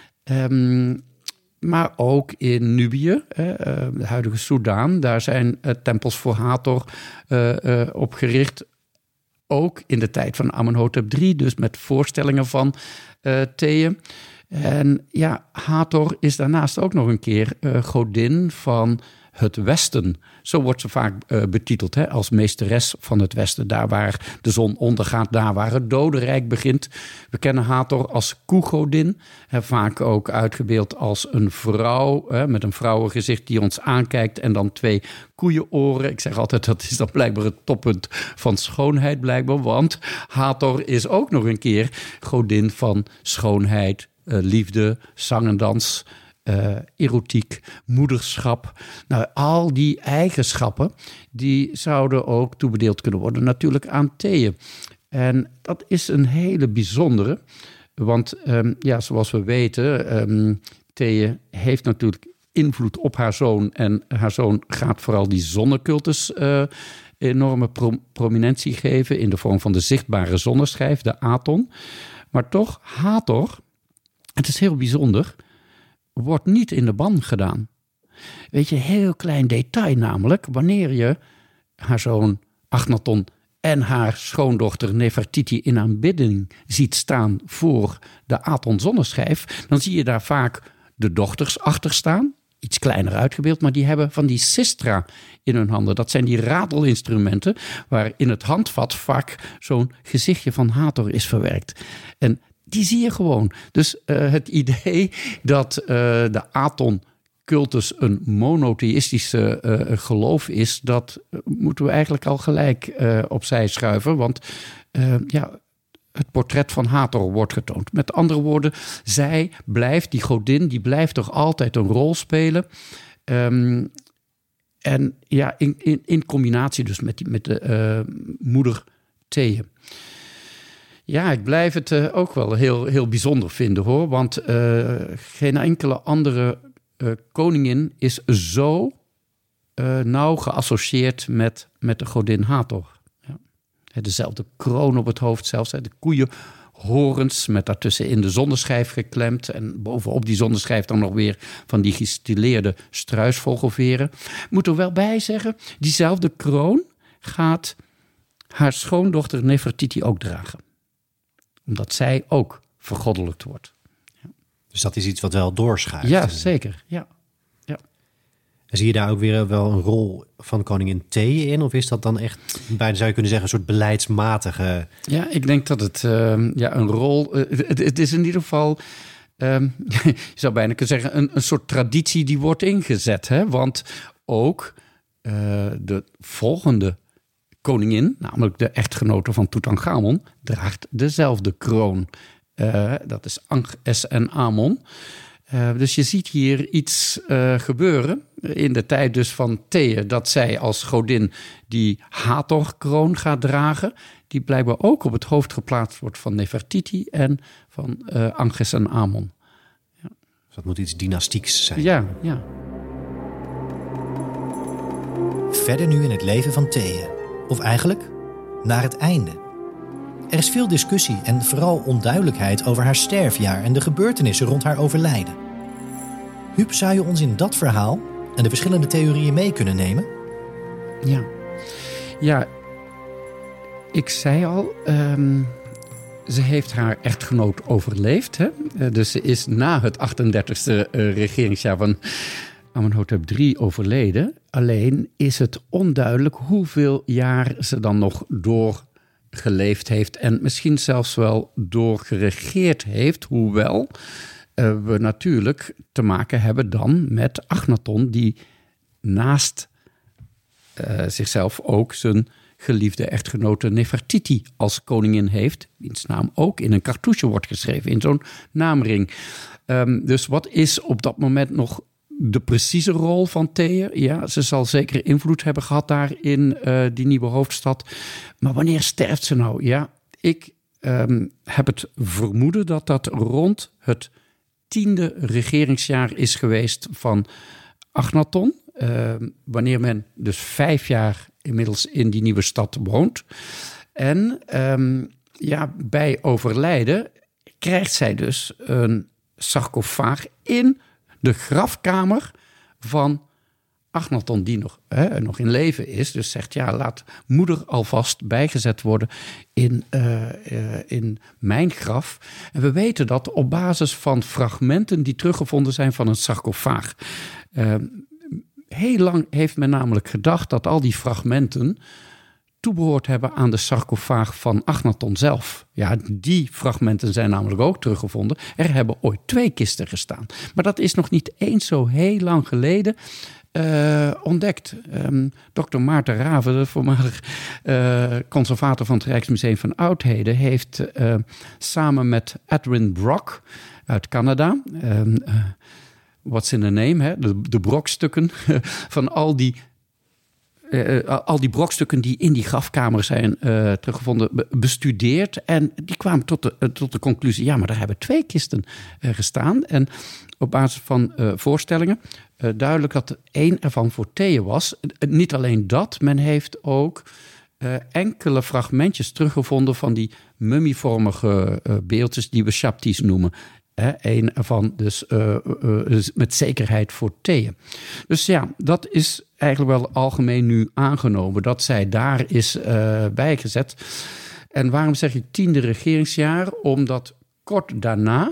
Maar ook in Nubië, de huidige Soedan, daar zijn tempels voor Hathor opgericht. Ook in de tijd van Amenhotep III, dus met voorstellingen van Thea. En ja, Hathor is daarnaast ook nog een keer godin van het Westen. Zo wordt ze vaak betiteld, hè, als meesteres van het Westen. Daar waar de zon ondergaat, daar waar het dodenrijk begint. We kennen Hathor als koegodin. Vaak ook uitgebeeld als een vrouw met een vrouwengezicht die ons aankijkt en dan 2 koeienoren. Ik zeg altijd, dat is dan blijkbaar het toppunt van schoonheid blijkbaar. Want Hathor is ook nog een keer godin van schoonheid, liefde, zang en dans, erotiek, moederschap. Nou, al die eigenschappen die zouden ook toebedeeld kunnen worden natuurlijk aan Thea. En dat is een hele bijzondere. Want zoals we weten, Thea heeft natuurlijk invloed op haar zoon. En haar zoon gaat vooral die zonnecultus enorme prominentie geven in de vorm van de zichtbare zonneschijf, de Aton. Maar toch, Hathor, het is heel bijzonder, wordt niet in de ban gedaan. Weet je, heel klein detail namelijk, wanneer je haar zoon Akhenaton en haar schoondochter Nefertiti in aanbidding ziet staan voor de Aton zonneschijf, dan zie je daar vaak de dochters achter staan, iets kleiner uitgebeeld, maar die hebben van die sistra in hun handen. Dat zijn die radelinstrumenten waar in het handvat vaak zo'n gezichtje van Hathor is verwerkt. En die zie je gewoon. Dus het idee dat de Aton-cultus een monotheïstische geloof is, dat moeten we eigenlijk al gelijk opzij schuiven. Want het portret van Hathor wordt getoond. Met andere woorden, zij blijft, die godin, die blijft toch altijd een rol spelen. En ja, in combinatie dus met de moeder Thea. Ja, ik blijf het ook wel heel, heel bijzonder vinden, hoor. Want geen enkele andere koningin is zo nauw geassocieerd met de godin Hathor. Ja. Dezelfde kroon op het hoofd zelfs. De koeienhorens met daartussen in de zonneschijf geklemd. En bovenop die zonneschijf dan nog weer van die gestileerde struisvogelveren. Ik moet er wel bij zeggen, diezelfde kroon gaat haar schoondochter Nefertiti ook dragen. Omdat zij ook vergoddelijkt wordt. Ja. Dus dat is iets wat wel doorschuift. Ja, zeker. Ja. En zie je daar ook weer wel een rol van koningin Thea in? Of is dat dan echt, bijna zou je kunnen zeggen, een soort beleidsmatige... Ja, ik denk dat het een rol... Het is in ieder geval... je zou bijna kunnen zeggen, een soort traditie die wordt ingezet. Hè? Want ook de volgende koningin, namelijk de echtgenote van Tutankhamon, draagt dezelfde kroon. Dat is Ankhesenamun. Dus je ziet hier iets gebeuren in de tijd dus van Thea, dat zij als godin die Hathor-kroon gaat dragen, die blijkbaar ook op het hoofd geplaatst wordt van Nefertiti en van Ankhesenamun. Ja. Dus dat moet iets dynastieks zijn. Ja. Verder nu in het leven van Thea. Of eigenlijk, naar het einde. Er is veel discussie en vooral onduidelijkheid over haar sterfjaar en de gebeurtenissen rond haar overlijden. Huub, zou je ons in dat verhaal en de verschillende theorieën mee kunnen nemen? Ja, ik zei al, ze heeft haar echtgenoot overleefd. Hè? Dus ze is na het 38e regeringsjaar van Amenhotep III overleden. Alleen is het onduidelijk hoeveel jaar ze dan nog doorgeleefd heeft en misschien zelfs wel doorgeregeerd heeft, hoewel we natuurlijk te maken hebben dan met Akhenaton, die naast zichzelf ook zijn geliefde echtgenote Nefertiti als koningin heeft, wiens naam ook in een cartouche wordt geschreven, in zo'n naamring. Dus wat is op dat moment nog de precieze rol van Thea? Ja, ze zal zeker invloed hebben gehad daar in die nieuwe hoofdstad. Maar wanneer sterft ze nou? Ja, ik heb het vermoeden dat dat rond het 10e regeringsjaar is geweest van Akhenaton. Wanneer men dus 5 jaar inmiddels in die nieuwe stad woont. En bij overlijden krijgt zij dus een sarcofaag in de grafkamer van Akhenaton, die nog in leven is. Dus zegt, laat moeder alvast bijgezet worden in mijn graf. En we weten dat op basis van fragmenten die teruggevonden zijn van een sarcofaag. Heel lang heeft men namelijk gedacht dat al die fragmenten toebehoord hebben aan de sarcofaag van Akhenaton zelf. Ja, die fragmenten zijn namelijk ook teruggevonden. Er hebben ooit 2 kisten gestaan. Maar dat is nog niet eens zo heel lang geleden ontdekt. Dr. Maarten Raven, de voormalig conservator van het Rijksmuseum van Oudheden, heeft samen met Edwin Brock uit Canada, what's in the name, hè? De brokstukken van al die brokstukken die in die grafkamer zijn teruggevonden, bestudeerd. En die kwamen tot de conclusie, ja, maar daar hebben 2 kisten gestaan. En op basis van voorstellingen duidelijk dat 1 ervan voor Theeën was. Niet alleen dat, men heeft ook enkele fragmentjes teruggevonden van die mummievormige beeldjes die we Shaptis noemen. Een ervan dus met zekerheid voor Theeën. Dus ja, dat is eigenlijk wel algemeen nu aangenomen, dat zij daar is bijgezet. En waarom zeg ik 10e regeringsjaar? Omdat kort daarna,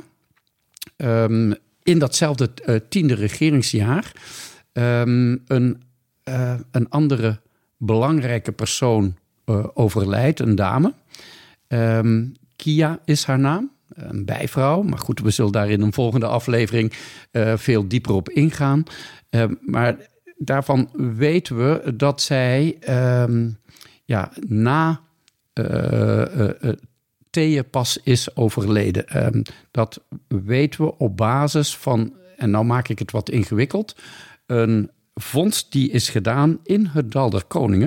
in datzelfde 10e regeringsjaar, een andere belangrijke persoon overlijdt, een dame. Kia is haar naam. Een bijvrouw, maar goed, we zullen daar in een volgende aflevering veel dieper op ingaan. Maar daarvan weten we dat zij na Theeën pas is overleden. Dat weten we op basis van, en nou maak ik het wat ingewikkeld, een vondst die is gedaan in het Dal der Koningen.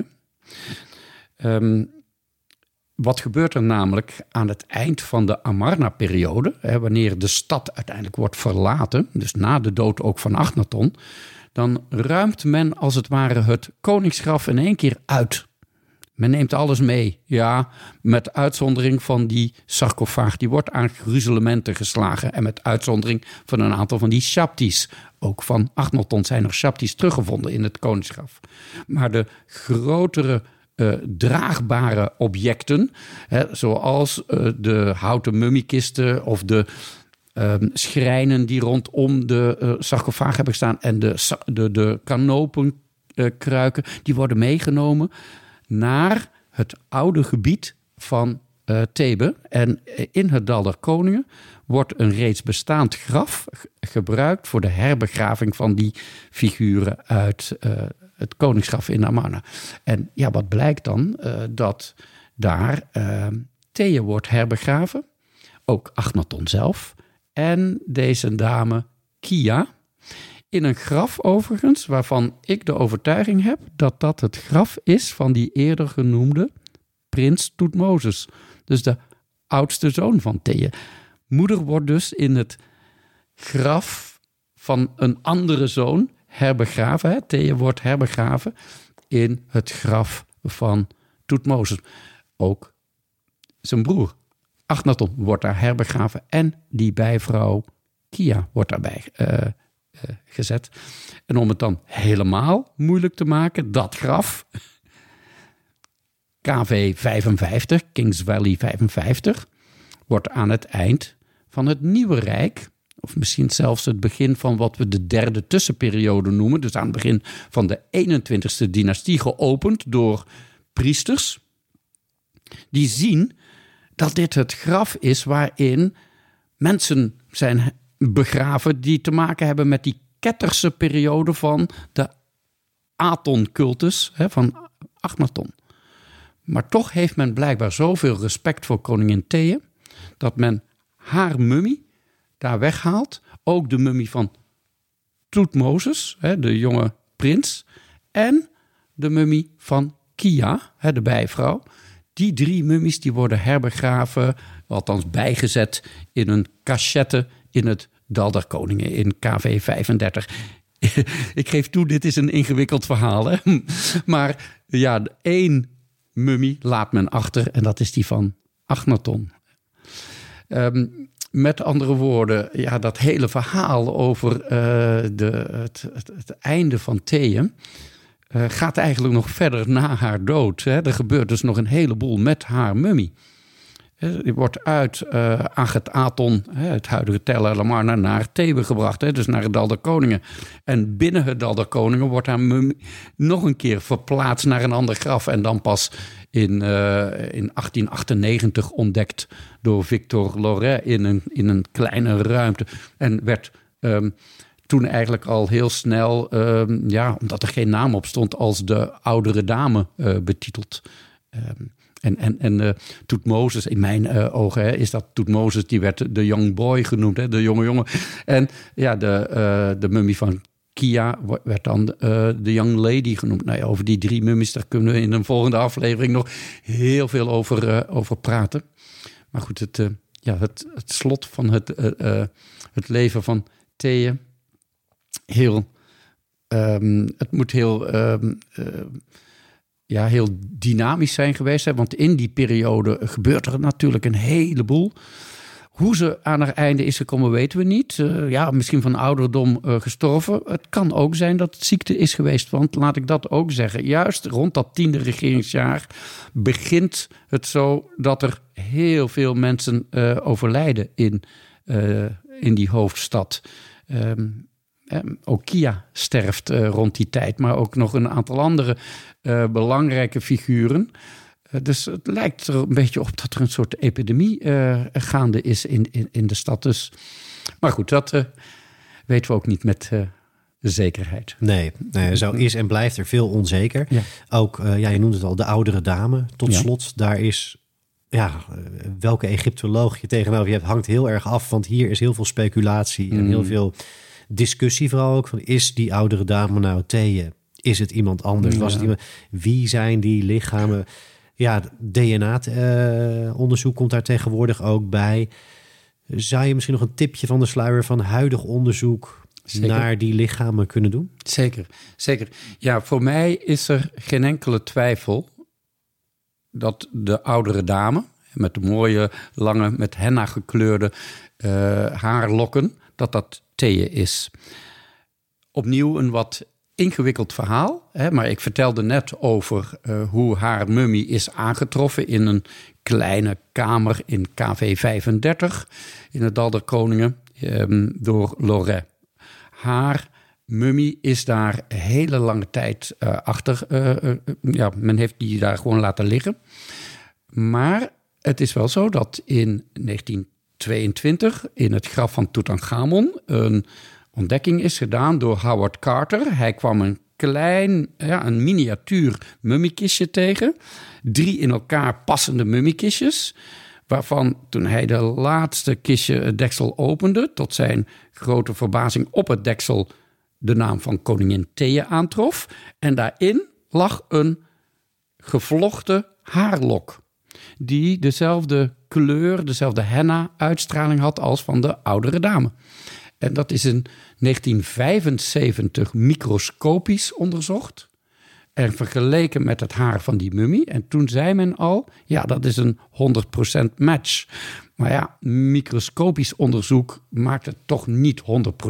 Wat gebeurt er namelijk aan het eind van de Amarna-periode, wanneer de stad uiteindelijk wordt verlaten, dus na de dood ook van Akhenaton, dan ruimt men als het ware het koningsgraf in één keer uit. Men neemt alles mee, ja, met uitzondering van die sarcofaag. Die wordt aan gruzelementen geslagen en met uitzondering van een aantal van die Shaptis. Ook van Akhenaton zijn er Shaptis teruggevonden in het koningsgraf. Maar de grotere draagbare objecten, zoals de houten mummiekisten of de schrijnen die rondom de sarcofaag hebben gestaan en de kanopenkruiken, die worden meegenomen naar het oude gebied van Thebe. En in het Dal der Koningen wordt een reeds bestaand graf gebruikt voor de herbegraving van die figuren uit het koningsgraf in Amarna. En ja, wat blijkt dan? Dat daar Theeën wordt herbegraven. Ook Akhenaton zelf. En deze dame Kia. In een graf overigens, waarvan ik de overtuiging heb dat dat het graf is van die eerder genoemde prins Thutmoses. Dus de oudste zoon van Theeën. Moeder wordt dus in het graf van een andere zoon herbegraven. Theeën wordt herbegraven in het graf van Thutmoses. Ook zijn broer Akhenaton wordt daar herbegraven en die bijvrouw Kia wordt daarbij gezet. En om het dan helemaal moeilijk te maken, dat graf, KV 55, Kings Valley 55, wordt aan het eind van het Nieuwe Rijk, of misschien zelfs het begin van wat we de derde tussenperiode noemen, dus aan het begin van de 21ste dynastie, geopend door priesters, die zien dat dit het graf is waarin mensen zijn begraven die te maken hebben met die ketterse periode van de Aton-cultus van Akhenaton. Maar toch heeft men blijkbaar zoveel respect voor koningin Theeën dat men haar mummie daar weghaalt. Ook de mummie van Thutmoses, de jonge prins, en de mummie van Kia, de bijvrouw. Die 3 mummies die worden herbegraven, althans bijgezet in een cachette in het Dal der Koningen in KV 35. Ik geef toe, dit is een ingewikkeld verhaal. Hè? Maar ja, 1 mummie laat men achter en dat is die van Akhenaton. Met andere woorden, ja, dat hele verhaal over het einde van Theeën gaat eigenlijk nog verder na haar dood. Hè? Er gebeurt dus nog een heleboel met haar mummie. Die wordt uit Aghet-Aton, het huidige Tel El Amarna, naar Thebe gebracht. Dus naar het Dal der Koningen. En binnen het Dal der Koningen wordt haar mummie nog een keer verplaatst naar een ander graf. En dan pas in 1898 ontdekt door Victor Loret in een kleine ruimte. En werd toen eigenlijk al heel snel, omdat er geen naam op stond, als de oudere dame betiteld. En Toetmoses, in mijn ogen is dat Toetmoses, die werd de young boy genoemd, de jonge jongen. En ja, de mummie van Kia werd dan de young lady genoemd. Nou ja, over die 3 mummies, daar kunnen we in een volgende aflevering nog heel veel over praten. Maar goed, het slot van het leven van Thea, het moet heel dynamisch zijn geweest. Hè? Want in die periode gebeurt er natuurlijk een heleboel. Hoe ze aan haar einde is gekomen, weten we niet. Misschien van ouderdom gestorven. Het kan ook zijn dat het ziekte is geweest. Want laat ik dat ook zeggen. Juist rond dat 10e regeringsjaar begint het zo dat er heel veel mensen overlijden in die hoofdstad. Ook Kia sterft rond die tijd, maar ook nog een aantal andere belangrijke figuren. Dus het lijkt er een beetje op dat er een soort epidemie gaande is in de stad. Dus, maar goed, dat weten we ook niet met zekerheid. Nee, zo is en blijft er veel onzeker. Ja. Ook, je noemt het al, de oudere dame. Tot slot, daar is... welke Egyptoloog je tegenover je hebt, hangt heel erg af. Want hier is heel veel speculatie en heel veel discussie vooral ook. Van, is die oudere dame nou Thea? Is het iemand anders? Was het iemand? Wie zijn die lichamen? Ja, DNA-onderzoek komt daar tegenwoordig ook bij. Zou je misschien nog een tipje van de sluier van huidig onderzoek naar die lichamen kunnen doen? Zeker. Ja, voor mij is er geen enkele twijfel dat de oudere dame met de mooie, lange, met henna gekleurde haarlokken, dat Thea is. Opnieuw een wat ingewikkeld verhaal. Maar ik vertelde net over hoe haar mummie is aangetroffen in een kleine kamer in KV 35 in het Dal der Koningen door Loret. Haar mummie is daar hele lange tijd achter. Men heeft die daar gewoon laten liggen. Maar het is wel zo dat in 1922 in het graf van Tutankhamon een ontdekking is gedaan door Howard Carter. Hij kwam een een miniatuur mummiekistje tegen. 3 in elkaar passende mummiekistjes. Waarvan toen hij de laatste kistje het deksel opende, tot zijn grote verbazing op het deksel de naam van koningin Thea aantrof. En daarin lag een gevlochten haarlok. Die dezelfde kleur, dezelfde henna-uitstraling had als van de oudere dame. En dat is in 1975 microscopisch onderzocht. En vergeleken met het haar van die mummie. En toen zei men al, dat is een 100% match. Maar ja, microscopisch onderzoek maakt het toch niet 100%.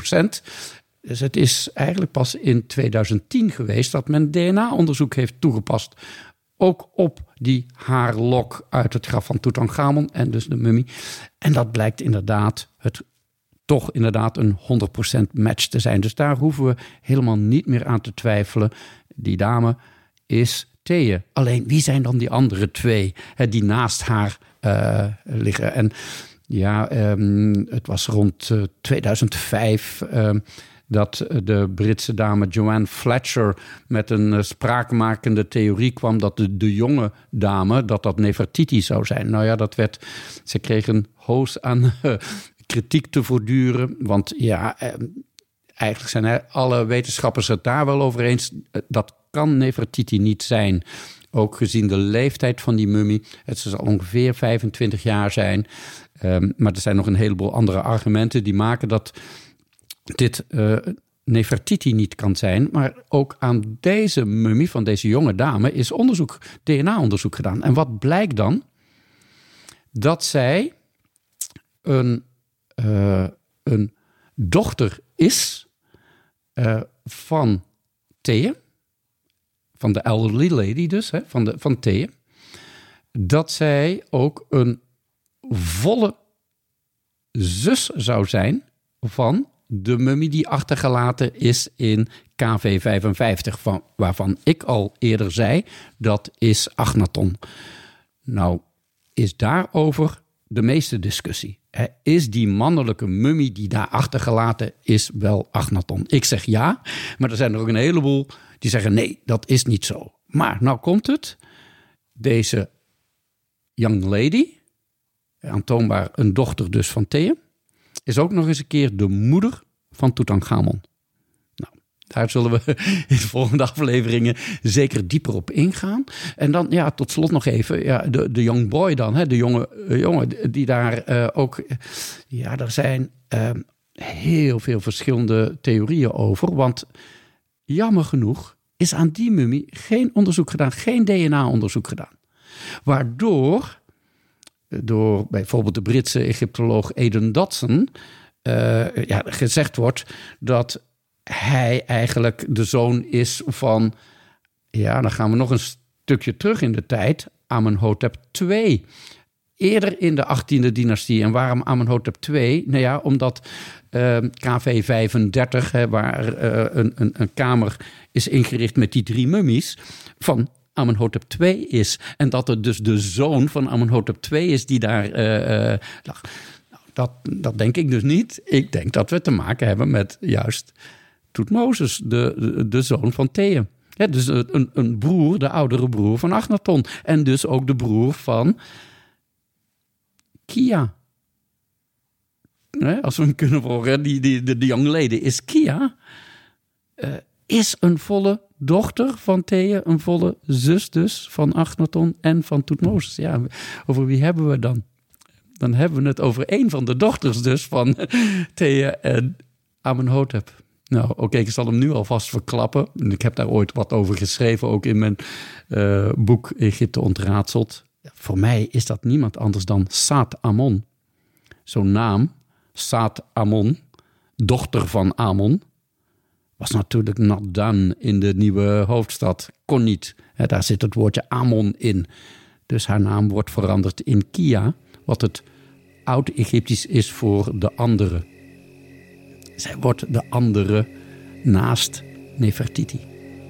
Dus het is eigenlijk pas in 2010 geweest dat men DNA-onderzoek heeft toegepast. Ook op die haarlok uit het graf van Tutankhamon en dus de mummie. En dat blijkt inderdaad een 100% match te zijn. Dus daar hoeven we helemaal niet meer aan te twijfelen. Die dame is Thea. Alleen, wie zijn dan die andere 2 die naast haar liggen? En het was rond 2005... dat de Britse dame Joanne Fletcher met een spraakmakende theorie kwam dat de jonge dame, dat Nefertiti zou zijn. Nou ja, ze kreeg een hoos aan kritiek te voortduren. Want eigenlijk zijn alle wetenschappers het daar wel over eens. Dat kan Nefertiti niet zijn. Ook gezien de leeftijd van die mummie. Het zal ongeveer 25 jaar zijn. Maar er zijn nog een heleboel andere argumenten die maken dat dit Nefertiti niet kan zijn. Maar ook aan deze mummie van deze jonge dame is DNA-onderzoek gedaan. En wat blijkt dan? Dat zij een dochter is van Thea. Van de elderly lady dus, van Thea. Dat zij ook een volle zus zou zijn van de mummie die achtergelaten is in KV55, waarvan ik al eerder zei, dat is Akhenaton. Nou, is daarover de meeste discussie. Is die mannelijke mummie die daar achtergelaten is wel Akhenaton? Ik zeg ja, maar er zijn er ook een heleboel die zeggen nee, dat is niet zo. Maar nou komt het. Deze young lady, aantoonbaar een dochter dus van Thea, is ook nog eens een keer de moeder van Tutankhamon. Nou, daar zullen we in de volgende afleveringen zeker dieper op ingaan. En dan, ja, tot slot nog even, de young boy dan, de jongen die daar ook... Ja, er zijn heel veel verschillende theorieën over, want jammer genoeg is aan die mummie geen onderzoek gedaan, geen DNA-onderzoek gedaan. Waardoor, door bijvoorbeeld de Britse Egyptoloog Aidan Dodson, gezegd wordt dat hij eigenlijk de zoon is van, ja, dan gaan we nog een stukje terug in de tijd, Amenhotep II. Eerder in de 18e dynastie. En waarom Amenhotep II? Nou ja, omdat KV35, waar een kamer is ingericht met die 3 mummies, van Amenhotep II is. En dat het dus de zoon van Amenhotep II is die daar lag. Dat denk ik dus niet. Ik denk dat we te maken hebben met juist Thutmoses, de zoon van Thea. Ja, dus een broer, de oudere broer van Akhenaton. En dus ook de broer van Kia. Als we hem kunnen volgen, de young lady is Kia. Is een volle dochter van Thea, een volle zus dus van Akhenaton en van Thutmoses. Ja, over wie hebben we dan? Dan hebben we het over een van de dochters dus van Thea en Amenhotep. Nou, oké, ik zal hem nu alvast verklappen. Ik heb daar ooit wat over geschreven, ook in mijn boek Egypte ontraadseld. Voor mij is dat niemand anders dan Saat-Amon. Zo'n naam, Saat-Amon, dochter van Amon, was natuurlijk not done in de nieuwe hoofdstad. Kon niet. Daar zit het woordje Amon in. Dus haar naam wordt veranderd in Kia, wat het Oud-Egyptisch is voor de andere. Zij wordt de andere naast Nefertiti.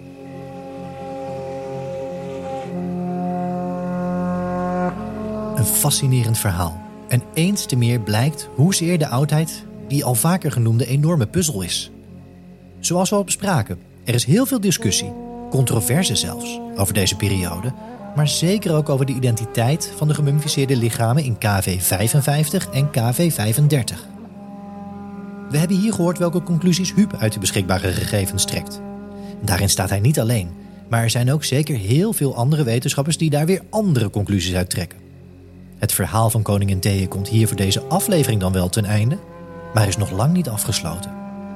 Een fascinerend verhaal. En eens te meer blijkt hoezeer de oudheid die al vaker genoemde enorme puzzel is. Zoals we al bespraken, er is heel veel discussie, controverse zelfs, over deze periode, maar zeker ook over de identiteit van de gemummificeerde lichamen in KV55 en KV35. We hebben hier gehoord welke conclusies Huub uit de beschikbare gegevens trekt. Daarin staat hij niet alleen, maar er zijn ook zeker heel veel andere wetenschappers die daar weer andere conclusies uit trekken. Het verhaal van koningin Thea komt hier voor deze aflevering dan wel ten einde, maar is nog lang niet afgesloten.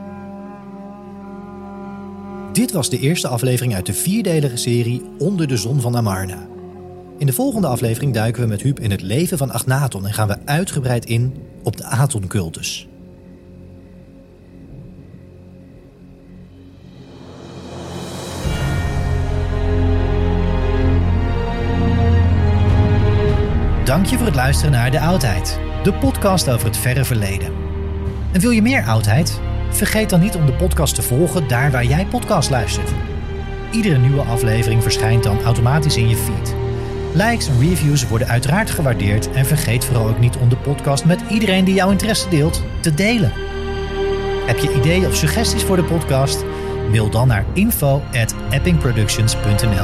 Dit was de eerste aflevering uit de 4-delige serie Onder de Zon van Amarna. In de volgende aflevering duiken we met Huub in het leven van Akhenaton en gaan we uitgebreid in op de Aton-cultus. Dank je voor het luisteren naar De Oudheid, de podcast over het verre verleden. En wil je meer oudheid? Vergeet dan niet om de podcast te volgen daar waar jij podcast luistert. Iedere nieuwe aflevering verschijnt dan automatisch in je feed. Likes en reviews worden uiteraard gewaardeerd en vergeet vooral ook niet om de podcast met iedereen die jouw interesse deelt te delen. Heb je ideeën of suggesties voor de podcast? Mail dan naar info@eppingproductions.nl.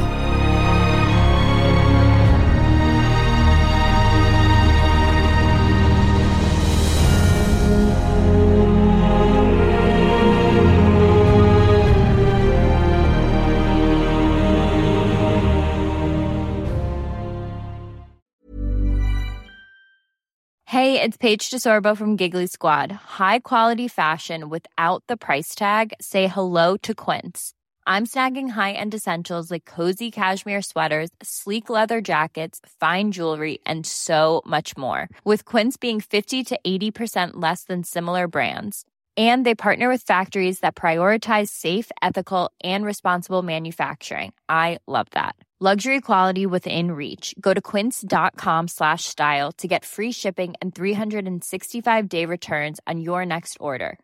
Hey, it's Paige DeSorbo from Giggly Squad. High quality fashion without the price tag. Say hello to Quince. I'm snagging high-end essentials like cozy cashmere sweaters, sleek leather jackets, fine jewelry, and so much more. With Quince being 50 to 80% less than similar brands. And they partner with factories that prioritize safe, ethical, and responsible manufacturing. I love that. Luxury quality within reach. Go to quince.com/style to get free shipping and 365-day returns on your next order.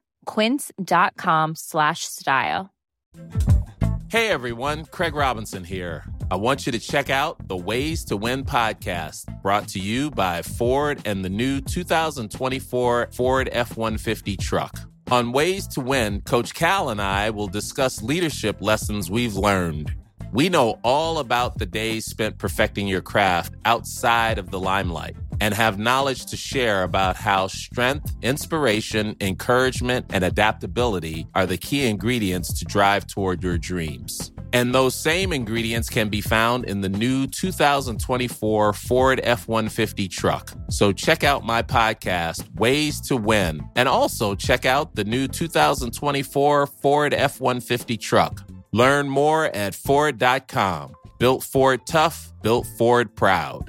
Quince.com/style. Hey everyone, Craig Robinson here. I want you to check out the Ways to Win podcast, brought to you by Ford and the new 2024 Ford F-150 truck. On Ways to Win, Coach Cal and I will discuss leadership lessons we've learned. We know all about the days spent perfecting your craft outside of the limelight and have knowledge to share about how strength, inspiration, encouragement, and adaptability are the key ingredients to drive toward your dreams. And those same ingredients can be found in the new 2024 Ford F-150 truck. So check out my podcast, Ways to Win, and also check out the new 2024 Ford F-150 truck. Learn more at Ford.com. Built Ford tough, built Ford proud.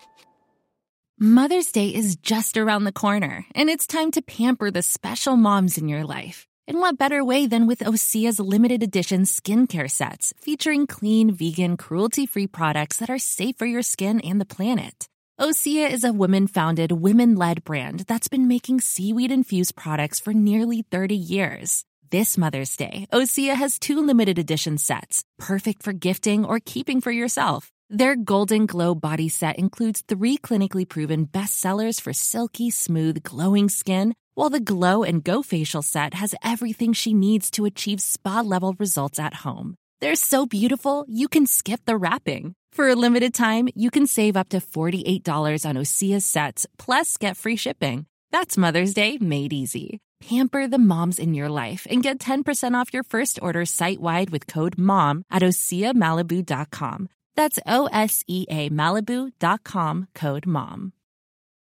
Mother's Day is just around the corner, and it's time to pamper the special moms in your life. And what better way than with Osea's limited edition skincare sets, featuring clean, vegan, cruelty-free products that are safe for your skin and the planet. Osea is a women-founded, women-led brand that's been making seaweed-infused products for nearly 30 years. This Mother's Day, Osea has 2 limited edition sets, perfect for gifting or keeping for yourself. Their Golden Glow body set includes 3 clinically proven bestsellers for silky, smooth, glowing skin, while the Glow and Go facial set has everything she needs to achieve spa-level results at home. They're so beautiful, you can skip the wrapping. For a limited time, you can save up to $48 on Osea's sets, plus get free shipping. That's Mother's Day made easy. Pamper the moms in your life and get 10% off your first order site-wide with code MOM at OseaMalibu.com. That's OSEA Malibu.com, code MOM.